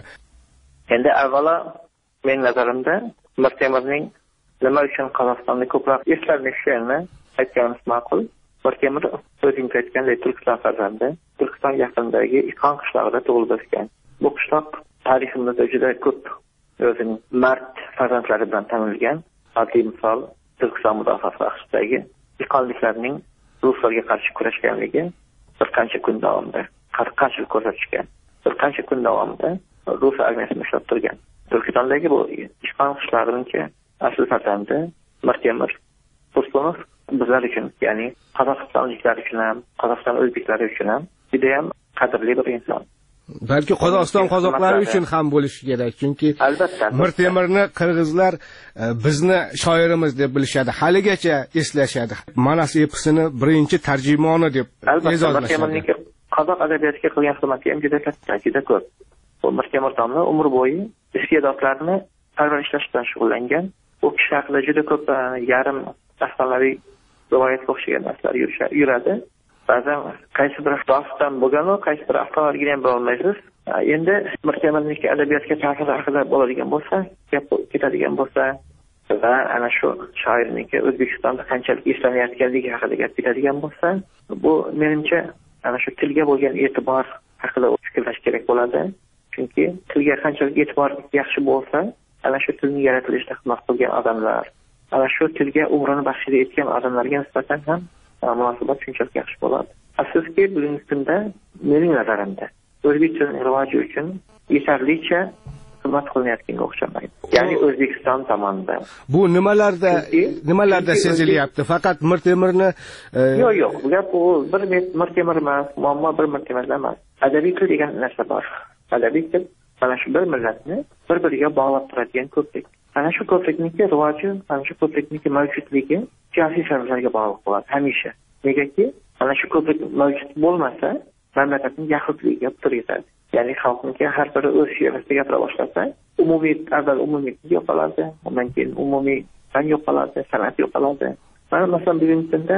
Endi avvalo men nazarimda Mir Temurning nima uchun Qozog'istonda ko'proq eslanishini aytganimiz ma'qul. Mir Temur o'zingiz aytgandek Turkiston farzandi, Turkiston yaqinidagi Iqon qishlog'ida tug'ilib o'sgan. Bu qishloq tariximizda juda ko'p o'zining mard farzandlari bilan tanilgan. Oddiy misol Turkiston mudofaa vaqtidagi iqonliklarning ruslarga qarshi kurashganligi bir qancha kun davomida qarshilik ko'rsatishgan. Bir qancha kun davomida Rus armiyasini ushlab turgan. Turkistondagi bu Iqon qishlog'ining asl farzandi Mir Temur Tursunov bizlar uchun, ya'ni Qozog'istonliklar uchun ham, Qozog'iston o'zbeklari uchun ham juda ham qadrli bir inson. Balki Qozog'iston qozoqlari uchun ham bo'lishi kerak, chunki albatta Mir Temurni qirg'izlar bizni shoirimiz deb bilishadi, haligacha eslashadi. Manas episini birinchi tarjimoni deb e'zozlashadi. Mir Temurning qozoq adabiyotiga qilgan xizmati ham juda katta, juda ko'p. Bu Mir Temur domla umr bo'yi iste'dodlarni parvarishlash bilan shug'ullangan. U kishi haqida juda ko'p yarim afsonaviy rivoyatga o'xshagan narsalar yuradi. Ba'zan qaysi bir doston bo'lgan-u, qaysi bir afsonaligini ham bilolmaysiz. Endi Mir Temurning adabiyotga ta'siri haqida bo'ladigan bo'lsa, gap ketadigan bo'lsa va ana shu shoirning O'zbekistonda qanchalik eslanayotganligi haqida gap ketadigan bo'lsa, bu menimcha ana shu tilga bo'lgan e'tibor haqida fikrlash kerak bo'ladi. Chunki tilga qanchalik e'tibor yaxshi bo'lsa, ana shu tilning yaratilishida xizmat qilgan odamlar, ana shu tilga umrini baxshida etgan odamlarga nisbatan ham munosabat shunchalik yaxshi bo'ladi. Afsuski, bugungi kunda mening nazarimda o'zbek tilining rivoji uchun yetarlicha xizmat qilinayotganga o'xshamaydi. Ya'ni O'zbekiston tomonidan. Bu nimalarda nimalarda sezilyapti? Faqat Mir Temurni yo'q, yo'q. Bu gap u bir Mir Temur emas, muammo bir Mir Temur emas. Adabiy til degan narsa bor. Adabiy til mana shu bir millatni bir-biriga bog'lab turadigan ko'prik. Ana shu ko'prikniki rivoji, ana shu ko'prikniki mavjudligi siyosiy sabablarga bog'liq bo'ladi hamisha. Negaki, ana shu ko'prik mavjud bo'lmasa, mamlakatning yaxlitligiga putur yetadi. Ya'ni xalqniki har biri o'z she'rida gapira boshlasa, umumiy avval umumiy yo'qoladi, undan keyin umumiy fan yo'qoladi, san'at yo'qoladi. Mana masalan bugungi kunda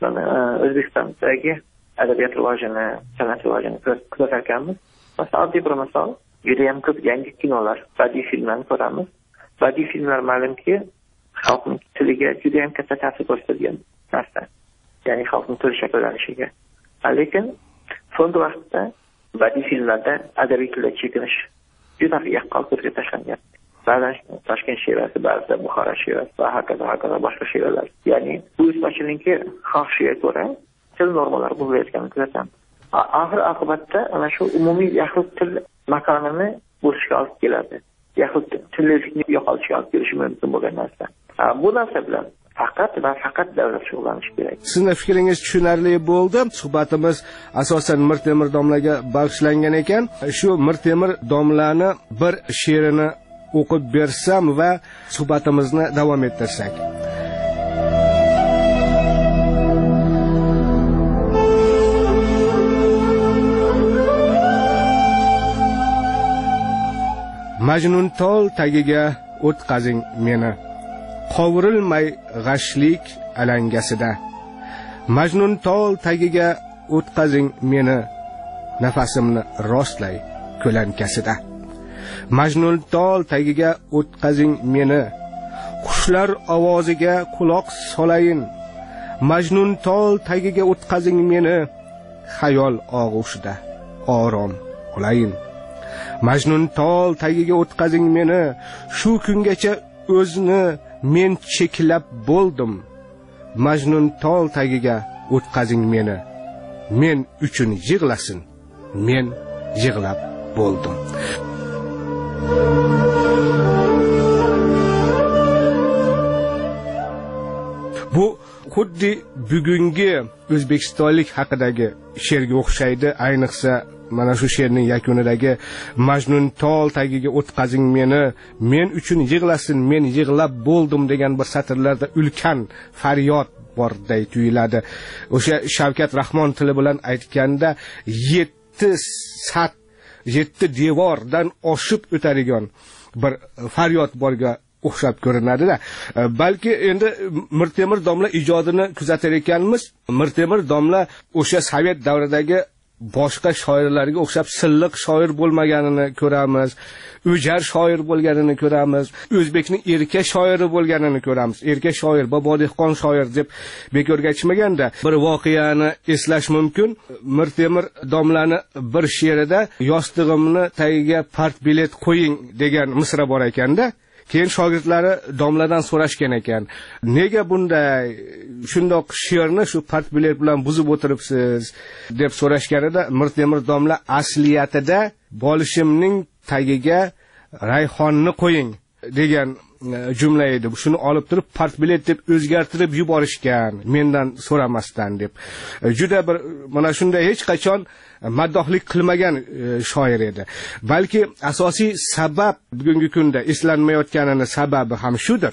O'zbekistondagi adabiyot rivojini, san'at rivojini kuzatar ekanmiz. Masalan, oddiy bir misol, juda ham ko'p yangi kinolar, badiiy filmlarni ko'ramiz. Badiiy filmlar ma'lumki, xalqning tiliga juda ham katta ta'sir ko'rsatadigan narsa. Ya'ni xalqning til shakllanishiga. Lekin so'nggi vaqtda badiiy filmlarda adabiy tilda chekinish juda yaqqol ko'zga tashlangan. Ba'zan Toshkent she'rasi, ba'zida Buxoro she'rasi va hokazo hokazo boshqa she'rlar. Ya'ni bu ismachilingki xohishiga ko'ra til normalari buzilayotganini kuzatamiz. Oxir oqibatda ana shu umumiy yaxlit til makonini bo'lishga olib keladi. Yaxlit tillikni yo'qotishga olib kelishi mumkin bo'lgan narsa. Bu narsa bilan faqat va faqat davlat shug'ullanishi kerak. Sizning fikringiz tushunarli bo'ldi. Suhbatimiz asosan Mir Temur domlaga bag'ishlangan ekan. Shu Mir Temur domlani bir she'rini o'qib bersam va suhbatimizni davom ettirsak. Majnun tol tagiga o'tqazing meni, qovurilmay g'ashlik alangasida. Majnun tol tagiga o'tqazing meni, nafasimni rostlay ko'lankasida. Majnun tol tagiga o'tqazing meni, qushlar ovoziga quloq solayin. Majnun tol tagiga o'tqazing meni, xayol og'ushida orom qolayin. Majnun tol tagiga o'tqazing meni, shu kungacha o'zni men cheklab bo'ldim. Majnun tol tagiga o'tqazing meni, men uchun yig'lasin, men yig'lab bo'ldim. Bu xuddi bugungi o'zbekistonlik haqidagi she'rga o'xshaydi. Ayniqsa mana shu she'rning yakunidagi Majnun tol tagiga o'tqazing meni, men uchun yig'lasin, men yig'lab bo'ldim degan bir satrlarda ulkan faryod borday tuyuladi. O'sha Shavkat Rahmon tili bilan aytganda yetti sat, yetti devordan oshib o'tadigan bir faryod borga o'xshab ko'rinadi-da. Balki endi Mirtemir domla ijodini kuzatar ekanmiz, Mirtemir domla o'sha Sovet davridagi boshqa shoirlarga o'xshab silliq shoir bo'lmaganini ko'ramiz, o'jar shoir bo'lganini ko'ramiz, o'zbekning erka shoiri bo'lganini ko'ramiz. Erka shoir, bobodehqon shoir deb bekorga aytishmaganda, bir voqeani eslash mumkin. Mirtemir domlani bir she'rida yostig'imni tagiga partbilet qo'ying degan misra bor ekanda, keyin shogirdlari domladan so'rashgan ekan, nega bunday shundoq she'rni shu partbilet bilan buzib o'tiribsiz deb so'rashganida Mirtemir domla asliyatida bolishimning tagiga rayhonni qo'ying degan jumla edi. Shuni olib turib partbilet deb o'zgartirib yuborishgan, mendan so'ramasdan deb. Juda bir mana shunday hech qachon maddohlik qilmagan shoir edi. Balki asosiy sabab bugungi kunda eslanmayotganini sababi ham shudir.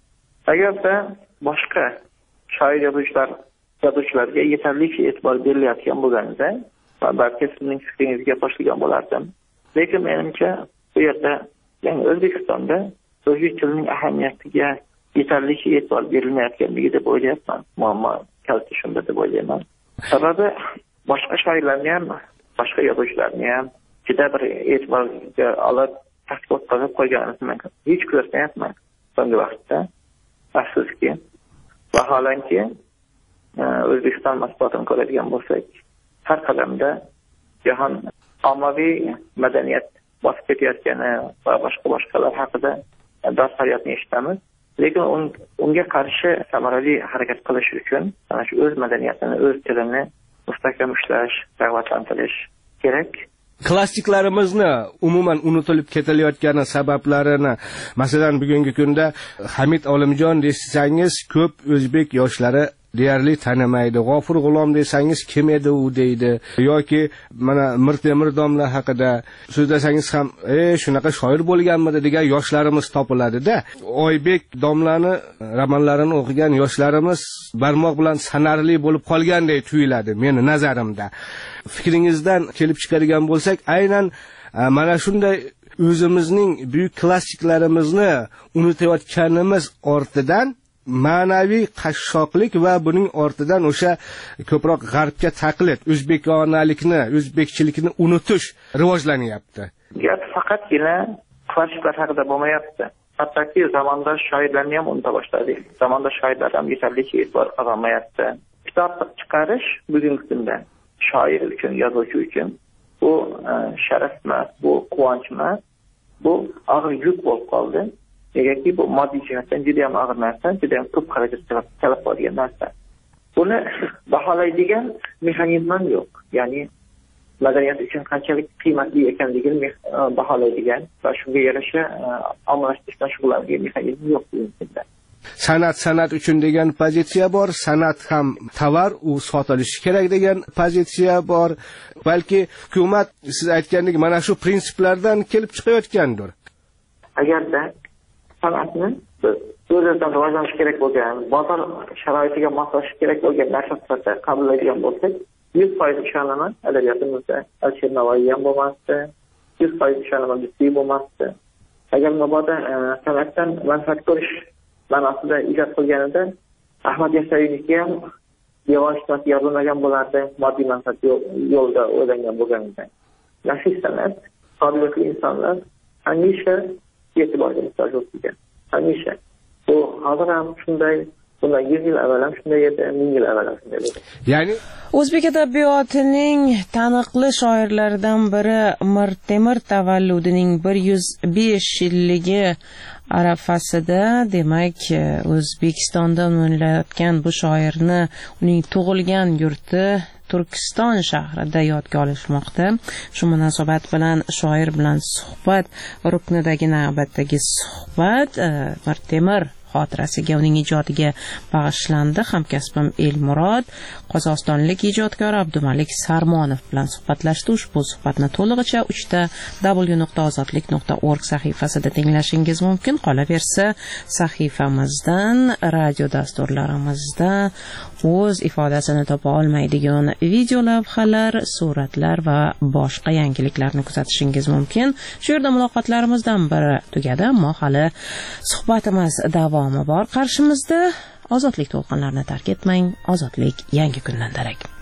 Agarda boshqa shoir yozuvchilar yozuvchilarga yetarlicha e'tibor berilayotgan bo'lganida, balki sizning fikringizga qo'shilgan bo'lardim. Lekin menimcha bu yerda, ya'ni O'zbekistonda o'zbek tilining ahamiyatiga yetarlicha e'tibor berilmayotganligi deb o'ylayapman. Muammo kaliti shunda deb o'ylayman. Sababi boshqa shoirlarni ham, boshqa yozuvchilarni ham juda bir e'tiborga olib tadqiqot qilib qo'yganini hech ko'rmayapman so'nggi vaqtda. Afsuski, vaholanki O'zbekiston matbuotini ko'radigan bo'lsak, har qadamda jahon ommaviy madaniyat bosib ketayotgani va boshqa boshqalar haqida dod faryodni eshitamiz. Lekin unga qarshi samarali harakat qilish uchun mana shu o'z madaniyatini, o'z tilini mustahkam ushlash, rag'batlantirish kerak. Klassiklarimizni umuman unutilib ketilayotgani sabablarini, masalan, bugungi kunda Hamid Olimjon desangiz, ko'p o'zbek yoshlari deyarli tanimaydi. G'ofur G'ulom desangiz, kim edi u deydi. Yoki mana Mirtemir domla haqida so'zlasangiz ham, "Ey, shunaqa shoir bo'lganmidi" degan yoshlarimiz topiladi-da. Oybek domlani romanlarini o'qigan yoshlarimiz barmoq bilan sanarli bo'lib qolganday tuyuladi meni nazarimda. Fikringizdan kelib chiqadigan bo'lsak, aynan mana shunday o'zimizning buyuk klassiklarimizni unutayotganimiz ortidan ma'naviy qashshoqlik va buning ortidan o'sha ko'proq g'arbga taqlid, o'zbekonalikni, o'zbekchilikni unutish rivojlanyapti. Gap faqatgina klassiklar haqida bo'lmayapti. Hattoki zamondosh shoirlarni ham unuta boshladik. Zamondosh shoirlar ham yetarlicha e'tibor qozonmayapti. Kitob chiqarish bugungi kunda shoir uchun, yozuvchi uchun bu sharaf emas, bu quvonch emas, bu og'ir yuk bo'lib qoldi. Negaki bu moddiy jihatdan juda ham og'ir narsa, juda ham ko'p xarajat talab qiladigan narsa. Buni baholaydigan mexanizm yo'q. Ya'ni madaniyat uchun qanchalik qiymatli ekanligini baholaydigan va shunga yarasha ommalashtirishdan shug'ullanadigan mexanizm yo'q bizda. San'at san'at uchun degan pozitsiya bor, san'at ham tovar, u sotilishi kerak degan pozitsiya bor. Balki hukumat siz aytgandek mana shu prinsiplardan kelib chiqayotgandir. Agarda san'atni o'zidan rivojlanishi kerak bo'lgan, bozor sharoitiga moslashishi kerak bo'lgan narsa sifatida qabullaydigan bo'lsak, yuz foiz ishonaman, adabiyotimizda Alisher Navoiy ham bo'lmasdi, yuz foiz ishonaman, Lutfiy bo'lmasdi. agar mabodo san'atdan manfaat ko'rish ma'nosida ijod qilganida Ahmad Yassaviyniki ham devon ishlab yozilmagan bo'lardi, moddiy manfaat yo'lida o'ylangan bo'lganida. Nafis san'at, qobiliyatli insonlar hamisha e'tiborga muhtoj bo'lgan. Hamisha. Bu hozir ham shunday, bundan yuz yil avval ham shunday edi, ming yil avval ham shunday edi. Ya'ni o'zbek adabiyotining taniqli shoirlaridan biri Mir Temur tavalludining bir yuz besh yilligi arafasida, demak, O'zbekistonda o'ylayotgan bu shoirni uning tug'ilgan yurti Turkiston shahrida yodga olishmoqda. Shu munosabat bilan shoir bilan suhbat ruknidagi navbatdagi suhbat Mir Temur xotirasiga, uning ijodiga bag'ishlandi. Hamkasbim Elmurod qozog'istonlik ijodkor Abdumalik Sarmonov bilan suhbatlashdi. Ushbu suhbatni to'lig'icha uchta w nuqta ozodlik nuqta org sahifasida tinglashingiz mumkin. Qolaversa, sahifamizdan, radio dasturlarimizda o'z ifodasini topa olmaydigan video lavhalar, suratlar va boshqa yangiliklarni kuzatishingiz mumkin. Shu yerda muloqotlarimizdan biri tugadi, ammo hali suhbatimiz davomi bor qarshimizda. Ozodlik to'lqinlarini tark etmang. Ozodlik yangi kundan darak.